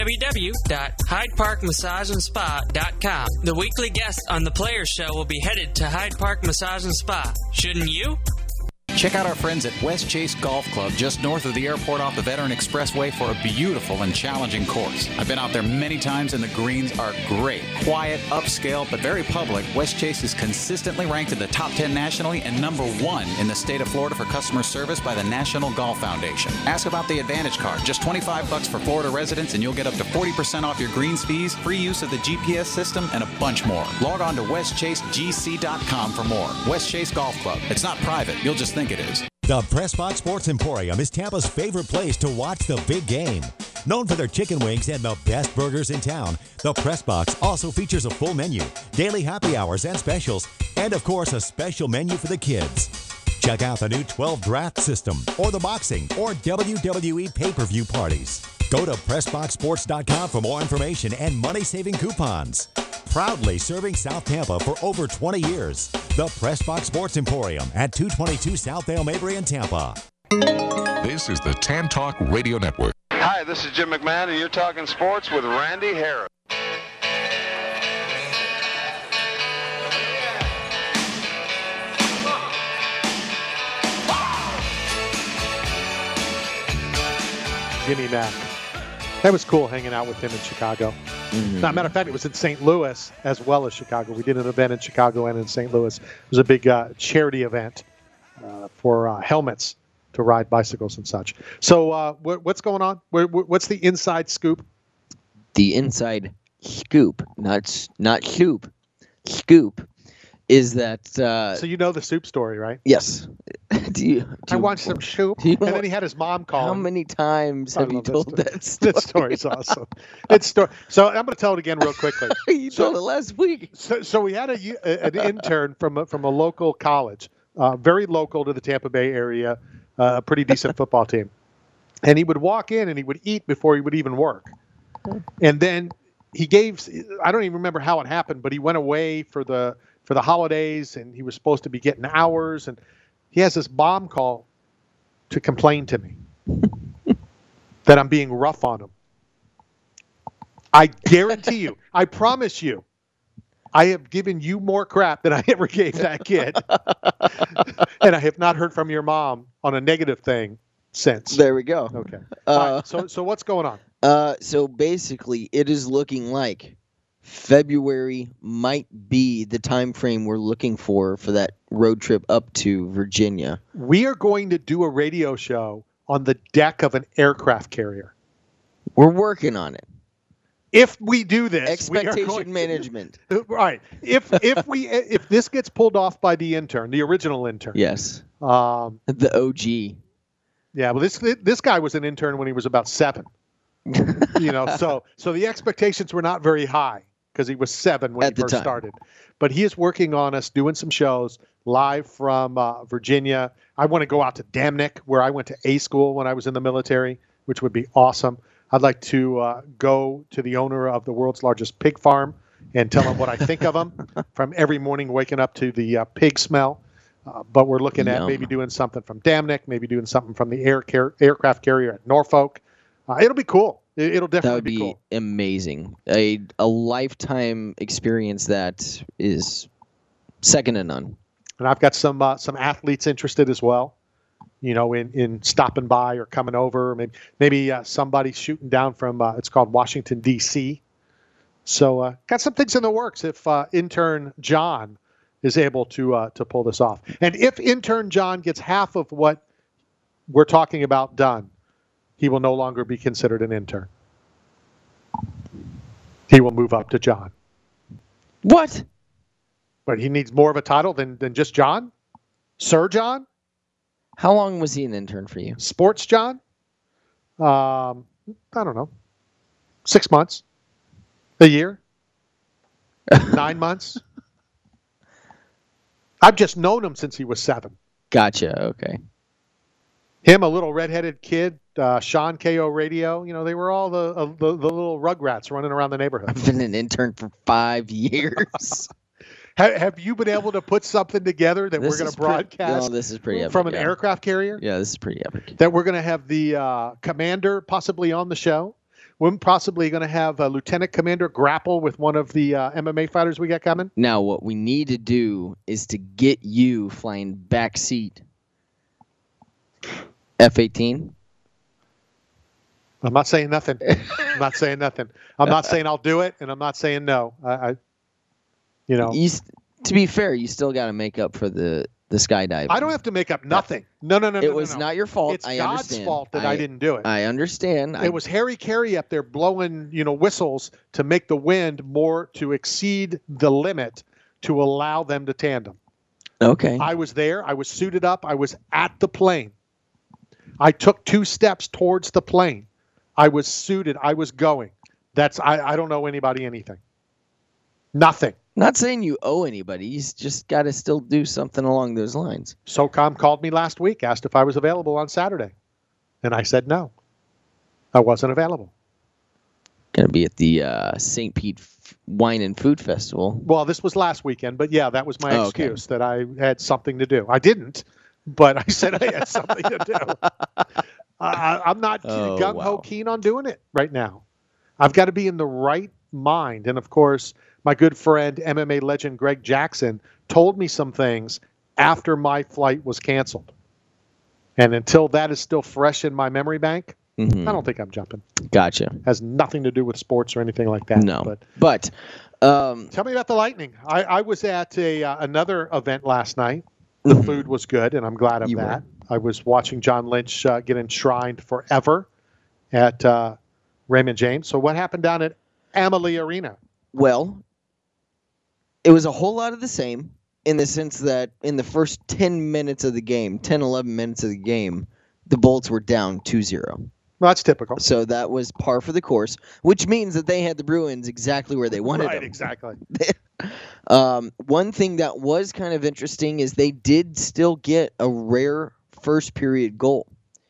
Speaker 15: www.hydeparkmassageandspa.com. The weekly guest on the Players Show will be headed to Hyde Park Massage and Spa. Shouldn't you?
Speaker 13: Check out our friends at West Chase Golf Club, just north of the airport off the Veteran Expressway, for a beautiful and challenging course. I've been out there many times, and the greens are great. Quiet, upscale, but very public. West Chase is consistently ranked in the top 10 nationally and number 1 in the state of Florida for customer service by the National Golf Foundation. Ask about the Advantage Card. Just $25 for Florida residents, and you'll get up to 40% off your greens fees, free use of the GPS system, and a bunch more. Log on to westchasegc.com for more. West Chase Golf Club. It's not private. You'll just think it is.
Speaker 17: The Press Box Sports Emporium is Tampa's favorite place to watch the big game. Known for their chicken wings and the best burgers in town, the Press Box also features a full menu, daily happy hours and specials, and of course a special menu for the kids. Check out the new 12 draft system or the boxing or WWE pay-per-view parties. Go to PressBoxSports.com for more information and money-saving coupons. Proudly serving South Tampa for over 20 years. The Pressbox Sports Emporium at 222 South Dale Mabry in Tampa.
Speaker 10: This is the Tan Talk Radio Network.
Speaker 16: Hi, this is Jim McMahon, and you're talking sports with Randy Harris.
Speaker 8: Jimmy Mack. That was cool hanging out with him in Chicago.
Speaker 9: Mm-hmm.
Speaker 8: Now, matter of fact, it was in St. Louis as well as Chicago. We did an event in Chicago and in St. Louis. It was a big charity event for helmets to ride bicycles and such. So what's going on? What's the inside scoop?
Speaker 9: The inside scoop, not soup, scoop, is that...
Speaker 8: so you know the soup story, right?
Speaker 9: Yes.
Speaker 8: I want some soup. And then he had his mom call
Speaker 9: How
Speaker 8: him.
Speaker 9: many times have you told that story?
Speaker 8: That story's awesome. So I'm going to tell it again real quickly.
Speaker 9: You told it last week.
Speaker 8: So we had an intern from a local college, very local to the Tampa Bay area, a pretty decent football team. And he would walk in and he would eat before he would even work. And then I don't even remember how it happened, but he went away for the holidays and he was supposed to be getting hours, and he has this mom call to complain to me that I'm being rough on him. I guarantee you, I promise you, I have given you more crap than I ever gave that kid. And I have not heard from your mom on a negative thing since.
Speaker 9: There we go.
Speaker 8: Okay. All right, so what's going on?
Speaker 9: So basically, it is looking like February might be the time frame we're looking for that road trip up to Virginia.
Speaker 8: We are going to do a radio show on the deck of an aircraft carrier.
Speaker 9: We're working on it.
Speaker 8: If we do this,
Speaker 9: expectation management.
Speaker 8: Right. If this gets pulled off by the intern, the original intern.
Speaker 9: Yes. The OG.
Speaker 8: Yeah. Well, this guy was an intern when he was about 7. So the expectations were not very high because he was 7 when he first started. But he is working on us doing some shows live from Virginia. I want to go out to Damnick, where I went to A school when I was in the military, which would be awesome. I'd like to go to the owner of the world's largest pig farm and tell him what I think of him from every morning waking up to the pig smell. But we're looking at maybe doing something from Damnick, maybe doing something from the aircraft carrier at Norfolk. It'll be cool. It'll definitely be cool.
Speaker 9: That would be amazing. A lifetime experience that is second to none.
Speaker 8: And I've got some athletes interested as well. In stopping by or coming over, or maybe somebody shooting down from it's called Washington D.C. So got some things in the works if intern John is able to pull this off, and if intern John gets half of what we're talking about done, he will no longer be considered an intern. He will move up to John.
Speaker 9: What?
Speaker 8: But he needs more of a title than just John, Sir John.
Speaker 9: How long was he an intern for you?
Speaker 8: Sports John? I don't know. 6 months. A year. 9 months. I've just known him since he was 7.
Speaker 9: Gotcha. Okay.
Speaker 8: Him, a little redheaded kid, Sean KO Radio. They were all the little rugrats running around the neighborhood.
Speaker 9: I've been an intern for 5 years.
Speaker 8: Have you been able to put something together that we're going to broadcast
Speaker 9: this is pretty epic,
Speaker 8: from an aircraft carrier?
Speaker 9: Yeah, this is pretty epic.
Speaker 8: That we're going to have the commander possibly on the show. We're possibly going to have Lieutenant Commander grapple with one of the MMA fighters we got coming.
Speaker 9: Now, what we need to do is to get you flying backseat F-18.
Speaker 8: I'm not saying nothing. I'm not saying nothing. I'm not saying I'll do it, and I'm not saying no.
Speaker 9: To be fair, you still got to make up for the skydiving.
Speaker 8: I don't have to make up nothing. No.
Speaker 9: It was not your fault.
Speaker 8: It's God's fault that I didn't do it.
Speaker 9: I understand.
Speaker 8: It was Harry Carey up there blowing, whistles to make the wind more to exceed the limit to allow them to tandem.
Speaker 9: Okay.
Speaker 8: I was there. I was suited up. I was at the plane. I took 2 steps towards the plane. I was suited. I was going. I don't owe anybody anything. Nothing.
Speaker 9: Not saying you owe anybody. You just got to still do something along those lines.
Speaker 8: SOCOM called me last week, asked if I was available on Saturday. And I said no. I wasn't available.
Speaker 9: Going to be at the St. Pete Wine and Food Festival.
Speaker 8: Well, this was last weekend, but yeah, that was my excuse that I had something to do. I didn't, but I said I had something to do. I'm not gung-ho keen on doing it right now. I've got to be in the right mind. And, of course, my good friend, MMA legend Greg Jackson, told me some things after my flight was canceled. And until that is still fresh in my memory bank, I don't think I'm jumping.
Speaker 9: Gotcha.
Speaker 8: Has nothing to do with sports or anything like that.
Speaker 9: No. But
Speaker 8: tell me about the Lightning. I was at another event last night. The food was good, and I'm glad of that. I was watching John Lynch get enshrined forever at Raymond James. So what happened down at Amalie Arena?
Speaker 9: Well, it was a whole lot of the same in the sense that in the first 10 minutes of the game, 10, 11 minutes of the game, the Bolts were down 2-0.
Speaker 8: Well, that's typical.
Speaker 9: So that was par for the course, which means that they had the Bruins exactly where they wanted them.
Speaker 8: Right, exactly.
Speaker 9: One thing that was kind of interesting is they did still get a rare first period goal.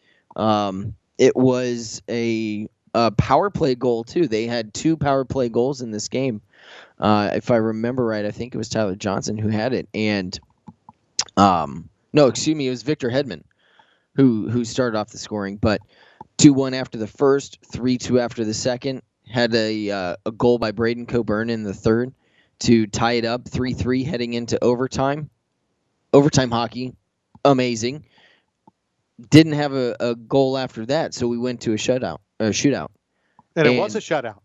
Speaker 9: It was a power play goal, too. They had 2 power play goals in this game. If I remember right, I think it was Tyler Johnson who had it. And no, excuse me, it was Victor Hedman who started off the scoring. But 2-1 after the first, 3-2 after the second. Had a goal by Braden Coburn in the third to tie it up, 3-3 heading into overtime. Overtime hockey, amazing. Didn't have a goal after that, so we went to a shootout.
Speaker 8: And it was a shutout.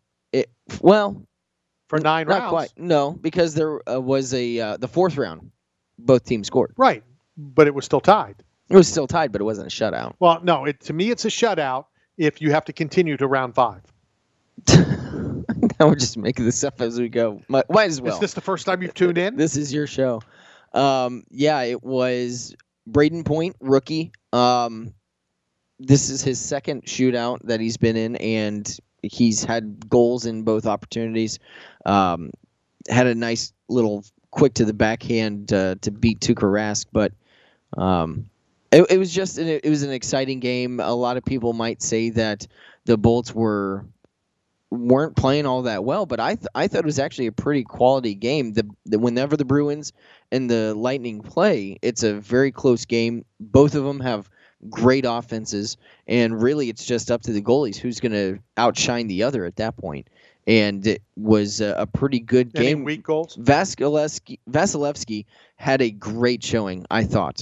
Speaker 8: For 9 rounds.
Speaker 9: Not quite. No, because there was the fourth round. Both teams scored.
Speaker 8: Right, but it was still tied.
Speaker 9: It was still tied, but it wasn't a shutout.
Speaker 8: Well, no, to me it's a shutout if you have to continue to round 5.
Speaker 9: Now we're just making this up as we go. Might as well.
Speaker 8: Is this the first time you've tuned in?
Speaker 9: This is your show. Yeah, it was Braden Point, rookie. This is his second shootout that he's been in, and he's had goals in both opportunities. Had a nice little quick to the backhand to beat Tuukka Rask, but it was just it was an exciting game. A lot of people might say that the Bolts weren't playing all that well, but I thought it was actually a pretty quality game. Whenever the Bruins and the Lightning play, it's a very close game. Both of them have great offenses, and really it's just up to the goalies who's going to outshine the other at that point. And it was a pretty good game.
Speaker 8: Any weak goals?
Speaker 9: Vasilevsky had a great showing, I thought.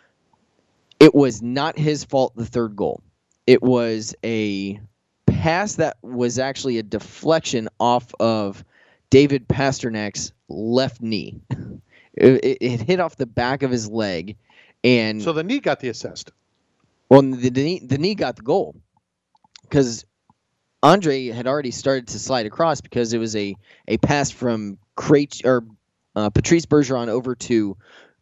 Speaker 9: It was not his fault, the third goal. It was a pass that was actually a deflection off of David Pasternak's left knee. It hit off the back of his leg, and
Speaker 8: so the knee got the assist.
Speaker 9: Well, the knee got the goal because Andre had already started to slide across because it was a pass from Patrice Bergeron over to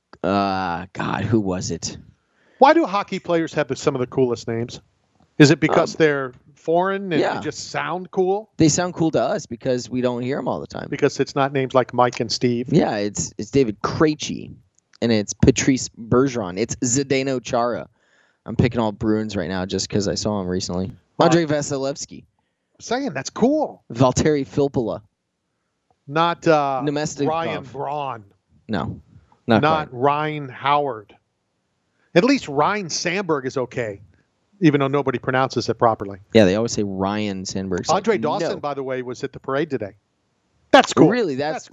Speaker 9: who was it?
Speaker 8: Why do hockey players have some of the coolest names? Is it because they're foreign and they just sound cool?
Speaker 9: They sound cool to us because we don't hear them all the time.
Speaker 8: Because it's not names like Mike and Steve.
Speaker 9: Yeah, it's David Krejci, and it's Patrice Bergeron. It's Zdeno Chara. I'm picking all Bruins right now just because I saw him recently. Andre Vasilevsky.
Speaker 8: Saying that's cool.
Speaker 9: Valtteri Filppula.
Speaker 8: Not Ryan Braun.
Speaker 9: No,
Speaker 8: not Ryan Howard. At least Ryan Sandberg is okay, even though nobody pronounces it properly.
Speaker 9: Yeah, they always say Ryan Sandberg.
Speaker 8: Andre Dawson, by the way, was at the parade today. That's cool.
Speaker 9: Really, that's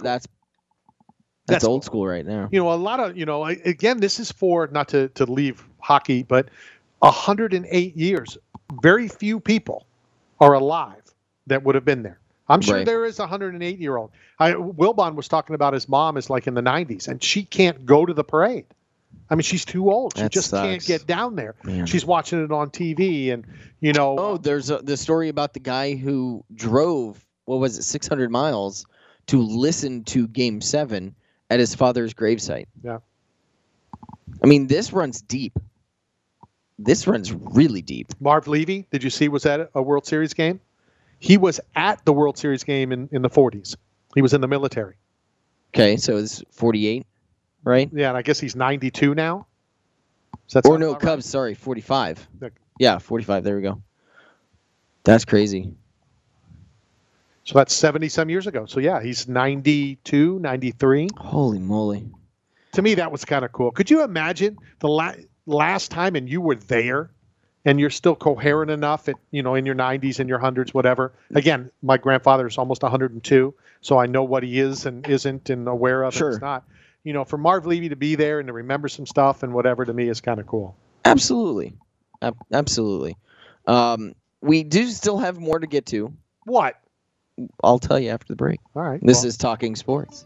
Speaker 9: old school right now.
Speaker 8: You know, a lot of again, this is for not to leave hockey, but 108 years. Very few people are alive that would have been there. I'm sure there is a 108-year-old. Wilbon was talking about his mom is like in the 90s, and she can't go to the parade. I mean, she's too old. She just can't get down there. Man. She's watching it on TV, and
Speaker 9: Oh, there's the story about the guy who drove 600 miles to listen to Game 7 at his father's gravesite.
Speaker 8: Yeah.
Speaker 9: I mean, this runs deep. this runs really deep.
Speaker 8: Marv Levy, did you see, was at a World Series game? He was at the World Series game in the 40s. He was in the military.
Speaker 9: Okay, so it's 48, right?
Speaker 8: Yeah, and I guess he's 92 now.
Speaker 9: Or no, Cubs, right? Sorry, 45. Yeah, 45, there we go. That's crazy.
Speaker 8: So that's 70-some years ago. So, yeah, he's 92, 93.
Speaker 9: Holy moly.
Speaker 8: To me, that was kind of cool. Could you imagine the last time and you were there and you're still coherent enough at, in your 90s and your 100s, whatever. Again, my grandfather is almost 102, so I know what he is and isn't and aware of and is not. For Marv Levy to be there and to remember some stuff and whatever, to me is kind of cool.
Speaker 9: Absolutely. Absolutely. We do still have more to get to.
Speaker 8: What?
Speaker 9: I'll tell you after the break.
Speaker 8: All right.
Speaker 9: This is Talking Sports.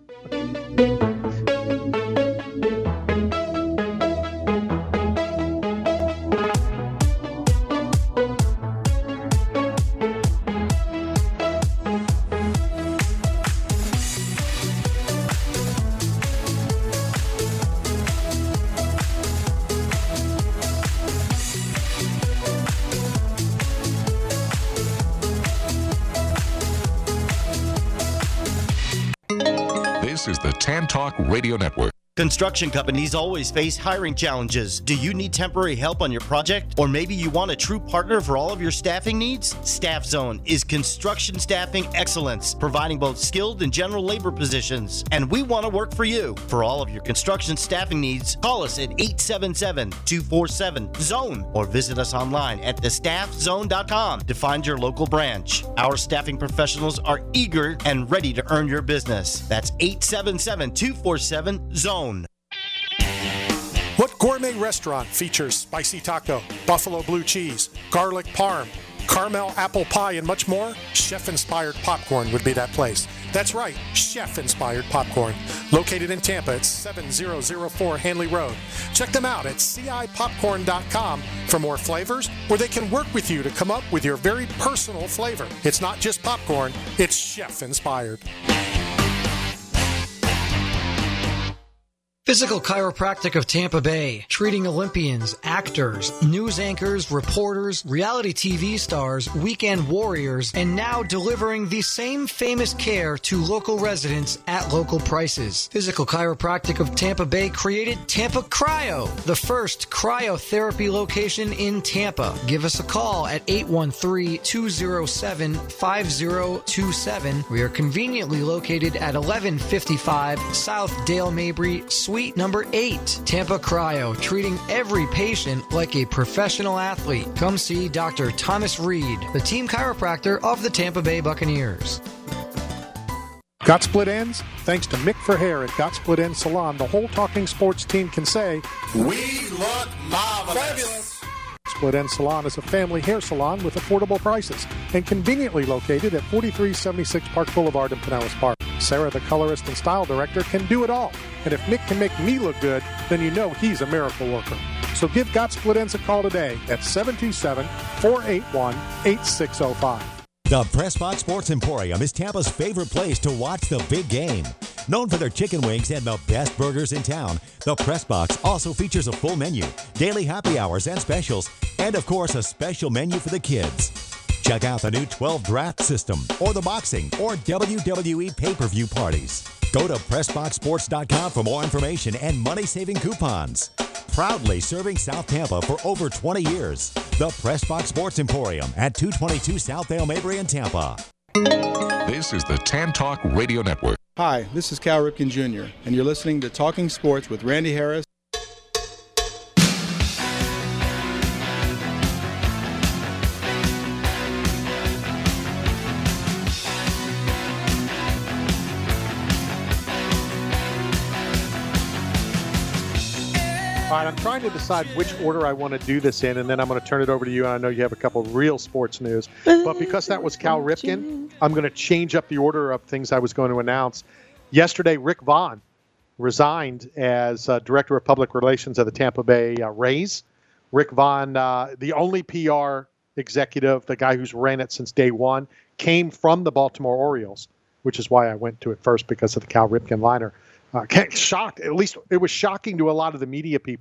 Speaker 10: This is the Tan Talk Radio Network.
Speaker 14: Construction companies always face hiring challenges. Do you need temporary help on your project? Or maybe you want a true partner for all of your staffing needs? Staff Zone is construction staffing excellence, providing both skilled and general labor positions. And we want to work for you. For all of your construction staffing needs, call us at 877-247-ZONE or visit us online at thestaffzone.com to find your local branch. Our staffing professionals are eager and ready to earn your business. That's 877-247-ZONE.
Speaker 11: What gourmet restaurant features spicy taco, buffalo blue cheese, garlic parm, caramel apple pie, and much more? Chef-inspired popcorn would be that place. That's right, chef-inspired popcorn. Located in Tampa at 7004 Hanley Road. Check them out at cipopcorn.com for more flavors, where they can work with you to come up with your very personal flavor. It's not just popcorn, it's chef-inspired.
Speaker 12: Physical Chiropractic of Tampa Bay, treating Olympians, actors, news anchors, reporters, reality TV stars, weekend warriors, and now delivering the same famous care to local residents at local prices. Physical Chiropractic of Tampa Bay created Tampa Cryo, the first cryotherapy location in Tampa. Give us a call at 813-207-5027. We are conveniently located at 1155 South Dale Mabry, Suite number 8. Tampa Cryo, treating every patient like a professional athlete. Come see Dr. Thomas Reed, the team chiropractor of the Tampa Bay Buccaneers.
Speaker 11: Got split ends? Thanks to Mick for Hair at Got Split End Salon, the whole Talking Sports team can say,
Speaker 7: we look marvelous. Fabulous.
Speaker 11: Split End Salon is a family hair salon with affordable prices and conveniently located at 4376 Park Boulevard in Pinellas Park. Sarah, the colorist and style director, can do it all. And if Nick can make me look good, then you know he's a miracle worker. So give Got Split Ends a call today at 727-481-8605.
Speaker 17: The Pressbox Sports Emporium is Tampa's favorite place to watch the big game. Known for their chicken wings and the best burgers in town, the Pressbox also features a full menu, daily happy hours and specials, and of course a special menu for the kids. Check out the new 12 draft system or the boxing or WWE pay-per-view parties. Go to PressboxSports.com for more information and money-saving coupons. Proudly serving South Tampa for over 20 years. The Pressbox Sports Emporium at 222 South Dale Mabry in Tampa.
Speaker 10: This is the Tan Talk Radio Network.
Speaker 19: Hi, this is Cal Ripken Jr., and you're listening to Talking Sports with Randy Harris.
Speaker 8: All right, I'm trying to decide which order I want to do this in, and then I'm going to turn it over to you, and I know you have a couple real sports news. But because that was Cal Ripken, I'm going to change up the order of things I was going to announce. Yesterday, Rick Vaughn resigned as Director of Public Relations of the Tampa Bay Rays. Rick Vaughn, the only PR executive, the guy who's ran it since day one, came from the Baltimore Orioles, which is why I went to it first because of the Cal Ripken liner. Shocked. At least it was shocking to a lot of the media people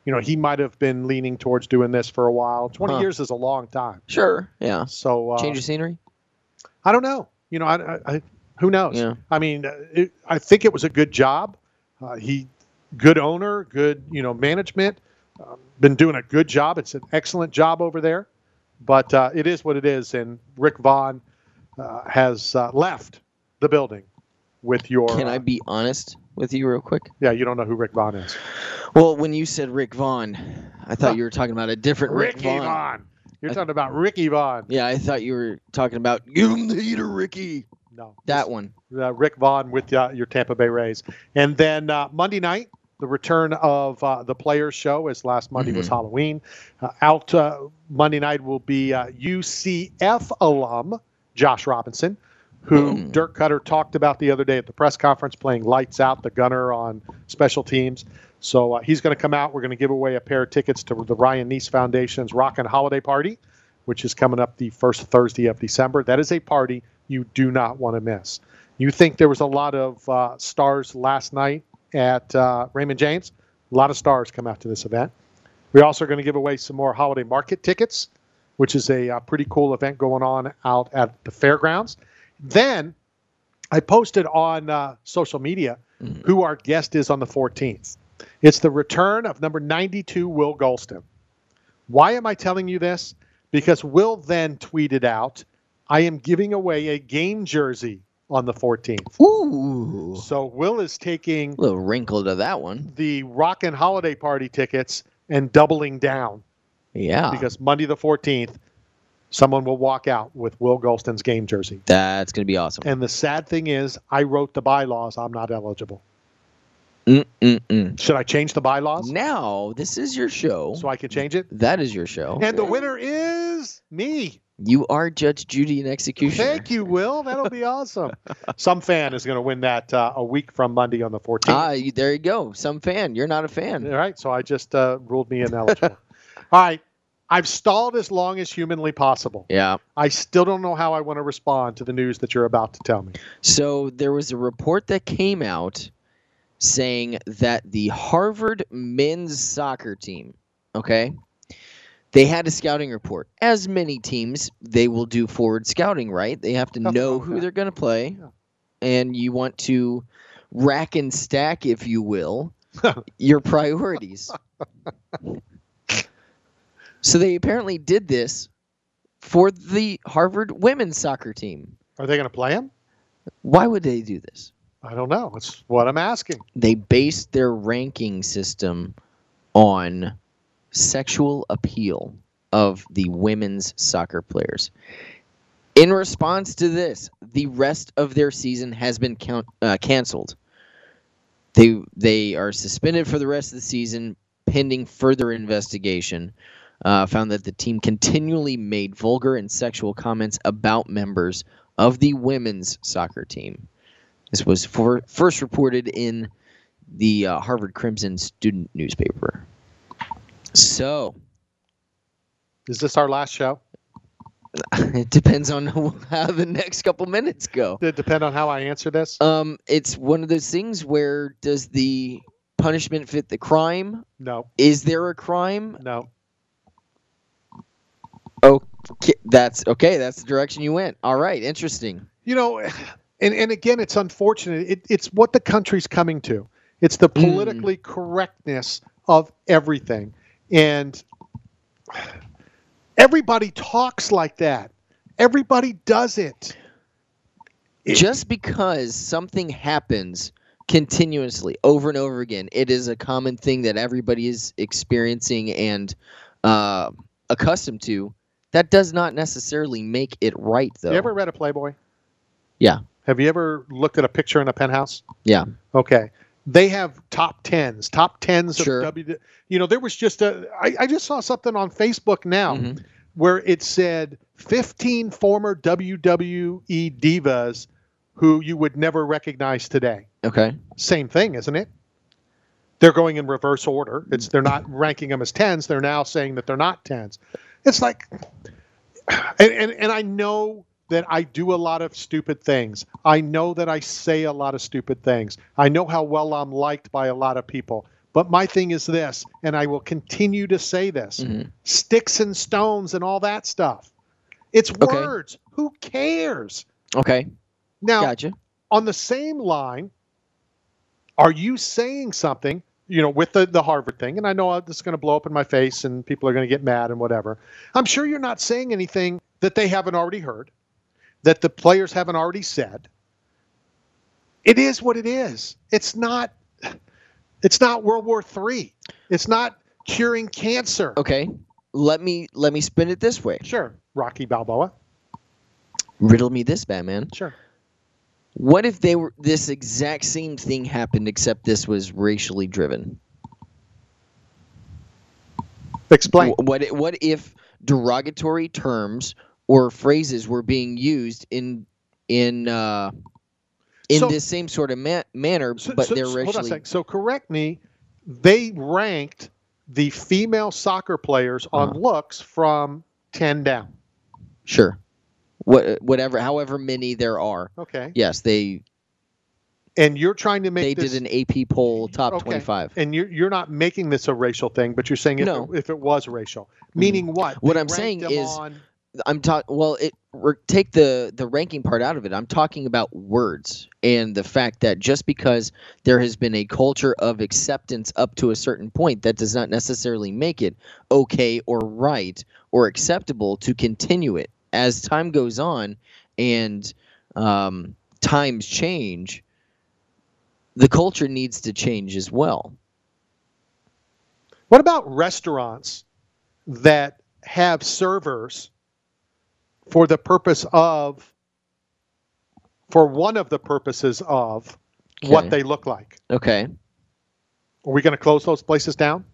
Speaker 8: he might have been leaning towards doing this for a while. 20 years is a long time.
Speaker 9: Sure, yeah.
Speaker 8: So
Speaker 9: change of scenery?
Speaker 8: I don't know. I who knows?
Speaker 9: Yeah.
Speaker 8: I mean, I think it was a good job. Good owner, good management. Been doing a good job. It's an excellent job over there. But it is what it is. And Rick Vaughn has left the building with your...
Speaker 9: Can I be honest with you real quick?
Speaker 8: Yeah, you don't know who Rick Vaughn is.
Speaker 9: Well, when you said Rick Vaughn, I thought you were talking about a different Rick
Speaker 8: Vaughn. You're talking about Ricky Vaughn.
Speaker 9: Yeah, I thought you were talking about give him the heater, Ricky.
Speaker 8: No.
Speaker 9: That one.
Speaker 8: Rick Vaughn with your Tampa Bay Rays. And then Monday night, the return of the Players Show, as last Monday was Halloween. Out Monday night will be UCF alum Josh Robinson, who Dirk Cutter talked about the other day at the press conference, playing lights out, the gunner on special teams. So he's going to come out. We're going to give away a pair of tickets to the Ryan Neese Foundation's Rockin' Holiday Party, which is coming up the first Thursday of December. That is a party you do not want to miss. You think there was a lot of stars last night at Raymond James? A lot of stars come out to this event. We're also going to give away some more holiday market tickets, which is a pretty cool event going on out at the fairgrounds. Then I posted on social media who our guest is on the 14th. It's the return of number 92, Will Golston. Why am I telling you this? Because Will then tweeted out, I am giving away a game jersey on the 14th.
Speaker 9: Ooh.
Speaker 8: So Will is taking...
Speaker 9: A little wrinkle to that one.
Speaker 8: ...the Rockin' Holiday Party tickets and doubling down.
Speaker 9: Yeah.
Speaker 8: Because Monday the 14th, someone will walk out with Will Golston's game jersey.
Speaker 9: That's going to be awesome.
Speaker 8: And the sad thing is, I wrote the bylaws. I'm not eligible. Should I change the bylaws?
Speaker 9: Now, this is your show.
Speaker 8: So I can change it?
Speaker 9: That is your show.
Speaker 8: And the winner is me.
Speaker 9: You are Judge Judy and Executioner.
Speaker 8: Thank you, Will. That'll be awesome. Some fan is going to win that a week from Monday on the 14th.
Speaker 9: There you go. Some fan. You're not a fan.
Speaker 8: All right. So I just ruled me ineligible. All right. I've stalled as long as humanly possible.
Speaker 9: Yeah.
Speaker 8: I still don't know how I want to respond to the news that you're about to tell me.
Speaker 9: So there was a report that came out saying that the Harvard men's soccer team, okay, they had a scouting report. As many teams, they will do forward scouting, right? They have to know who they're going to play, and you want to rack and stack, if you will, your priorities. So they apparently did this for the Harvard women's soccer team.
Speaker 8: Are they going to play him?
Speaker 9: Why would they do this?
Speaker 8: I don't know. It's what I'm asking.
Speaker 9: They based their ranking system on sexual appeal of the women's soccer players. In response to this, the rest of their season has been canceled. They are suspended for the rest of the season pending further investigation. Found that the team continually made vulgar and sexual comments about members of the women's soccer team. This was first reported in the Harvard Crimson student newspaper. So,
Speaker 8: is this our last show?
Speaker 9: It depends on how the next couple minutes go.
Speaker 8: Does it depend on how I answer this?
Speaker 9: It's one of those things where does the punishment fit the crime?
Speaker 8: No.
Speaker 9: Is there a crime?
Speaker 8: No.
Speaker 9: Okay, that's the direction you went. All right, interesting.
Speaker 8: And again, it's unfortunate. It's what the country's coming to. It's the politically correctness of everything. And everybody talks like that. Everybody does it.
Speaker 9: Just because something happens continuously over and over again, it is a common thing that everybody is experiencing and accustomed to. That does not necessarily make it right, though.
Speaker 8: You ever read a Playboy?
Speaker 9: Yeah.
Speaker 8: Have you ever looked at a picture in a penthouse?
Speaker 9: Yeah.
Speaker 8: Okay. They have top 10s
Speaker 9: sure.
Speaker 8: of there was just I just saw something on Facebook now where it said 15 former WWE divas who you would never recognize today.
Speaker 9: Okay.
Speaker 8: Same thing, isn't it? They're going in reverse order. They're not ranking them as 10s. They're now saying that they're not 10s. It's like, and I know that I do a lot of stupid things. I know that I say a lot of stupid things. I know how well I'm liked by a lot of people. But my thing is this, and I will continue to say this, sticks and stones and all that stuff. It's words. Who cares?
Speaker 9: Okay.
Speaker 8: Now,
Speaker 9: gotcha.
Speaker 8: On the same line, are you saying something, with the Harvard thing? And I know this is going to blow up in my face and people are going to get mad and whatever. I'm sure you're not saying anything that they haven't already heard, that the players haven't already said. It is what it is. It's not World War III. It's not curing cancer.
Speaker 9: Okay. Let me spin it this way.
Speaker 8: Sure. Rocky Balboa.
Speaker 9: Riddle me this, Batman.
Speaker 8: Sure.
Speaker 9: What if this exact same thing happened, except this was racially driven?
Speaker 8: Explain.
Speaker 9: What if derogatory terms or phrases were being used in this same sort of manner, but they're racially...
Speaker 8: Hold on a second. So correct me. They ranked the female soccer players on looks from 10 down.
Speaker 9: Sure. However many there are.
Speaker 8: Okay.
Speaker 9: Yes, they...
Speaker 8: And you're trying to make
Speaker 9: They did an AP poll top 25.
Speaker 8: And you're not making this a racial thing, but you're saying if it was racial. Meaning what?
Speaker 9: What I'm saying is... take the ranking part out of it. I'm talking about words and the fact that just because there has been a culture of acceptance up to a certain point, that does not necessarily make it okay or right or acceptable to continue it. As time goes on and times change, the culture needs to change as well.
Speaker 8: What about restaurants that have servers for one of the purposes of what they look like?
Speaker 9: Okay.
Speaker 8: Are we going to close those places down?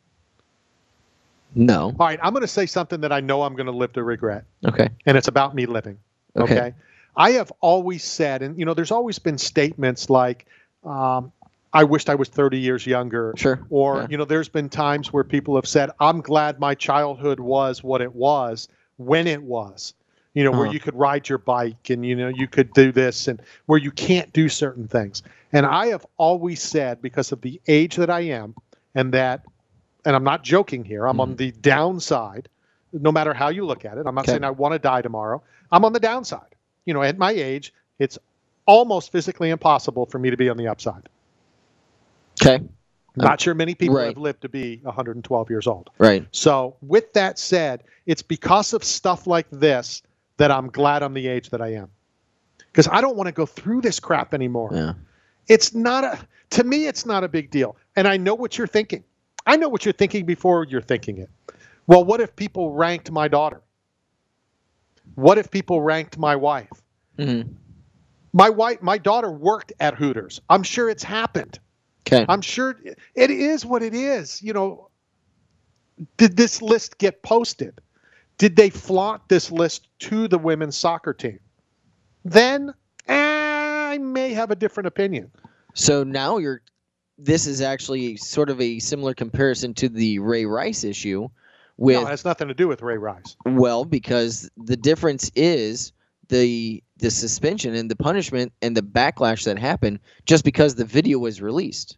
Speaker 9: No.
Speaker 8: All right, I'm going to say something that I know I'm going to live to regret.
Speaker 9: Okay.
Speaker 8: And it's about me living. Okay. I have always said, and there's always been statements like, I wished I was 30 years younger.
Speaker 9: Sure.
Speaker 8: Or, there's been times where people have said, I'm glad my childhood was what it was when it was. Where you could ride your bike and, you could do this, and where you can't do certain things. And I have always said, because of the age that I am, and I'm not joking here, I'm on the downside, no matter how you look at it. I'm not saying I want to die tomorrow. I'm on the downside. At my age, it's almost physically impossible for me to be on the upside.
Speaker 9: Okay.
Speaker 8: Not sure many people have lived to be 112 years old.
Speaker 9: Right.
Speaker 8: So with that said, it's because of stuff like this that I'm glad I'm the age that I am. Because I don't want to go through this crap anymore.
Speaker 9: Yeah.
Speaker 8: To me, it's not a big deal. And I know what you're thinking. I know what you're thinking before you're thinking it. Well, what if people ranked my daughter? What if people ranked my wife?
Speaker 9: Mm-hmm.
Speaker 8: My daughter worked at Hooters. I'm sure it's happened.
Speaker 9: Okay.
Speaker 8: I'm sure it is what it is. Did this list get posted? Did they flaunt this list to the women's soccer team? Then I may have a different opinion.
Speaker 9: So now this is actually sort of a similar comparison to the Ray Rice issue.
Speaker 8: No, it has nothing to do with Ray Rice.
Speaker 9: Well, because the difference is the suspension and the punishment and the backlash that happened just because the video was released.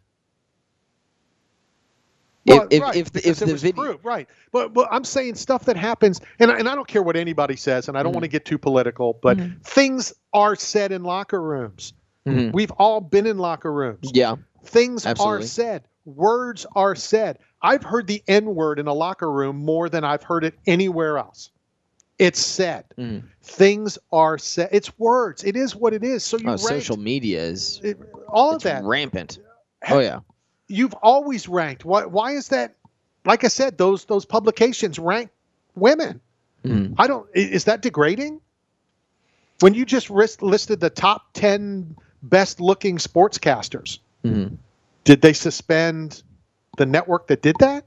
Speaker 8: Well, if the video, right. But I'm saying stuff that happens, and I don't care what anybody says, and I don't want to get too political, but things are said in locker rooms. Mm-hmm. We've all been in locker rooms.
Speaker 9: Yeah.
Speaker 8: Things are said. Words are said. I've heard the N-word in a locker room more than I've heard it anywhere else. It's said. Mm. Things are said. It's words. It is what it is. So
Speaker 9: social media is
Speaker 8: all of that
Speaker 9: rampant. Oh yeah.
Speaker 8: You've always ranked. Why is that? Like I said, those publications rank women. Mm. Is that degrading? When you just listed the top 10 best looking sportscasters, did they suspend the network that did that?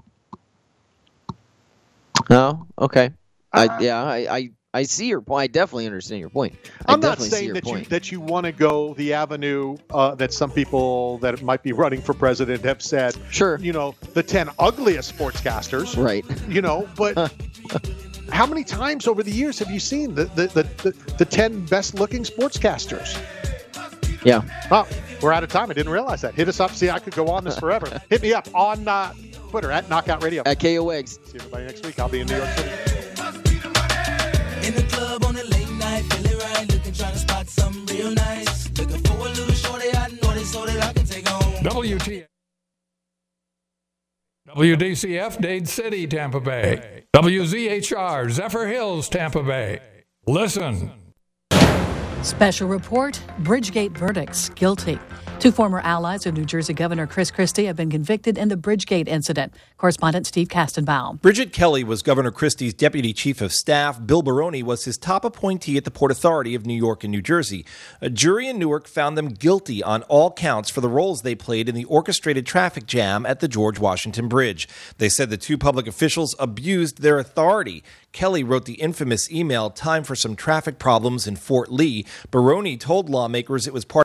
Speaker 9: Oh, okay. I see your point. I definitely understand your point.
Speaker 8: I'm not saying that you want to go the avenue that some people that might be running for president have said.
Speaker 9: Sure.
Speaker 8: The 10 ugliest sportscasters.
Speaker 9: Right.
Speaker 8: But how many times over the years have you seen the 10 best looking sportscasters?
Speaker 9: Yeah.
Speaker 8: Well, we're out of time. I didn't realize that. Hit us up. See, I could go on this forever. Hit me up on Twitter at Knockout Radio.
Speaker 9: At KO Eggs.
Speaker 8: See everybody next week. I'll be in New York City.
Speaker 1: In the club on a late night, feeling right, looking, trying to spot something real nice. Looking for a little shorty, I know this so that I can take home.
Speaker 20: WDCF, Dade City, Tampa Bay. WZHR, Zephyr Hills, Tampa Bay. Listen.
Speaker 21: Special report, Bridgegate verdicts, guilty. 2 former allies of New Jersey Governor Chris Christie have been convicted in the Bridgegate incident. Correspondent Steve Kastenbaum.
Speaker 22: Bridget Kelly was Governor Christie's deputy chief of staff. Bill Baroni was his top appointee at the Port Authority of New York and New Jersey. A jury in Newark found them guilty on all counts for the roles they played in the orchestrated traffic jam at the George Washington Bridge. They said the 2 public officials abused their authority. Kelly wrote the infamous email, "Time for some traffic problems in Fort Lee." Baroni told lawmakers it was part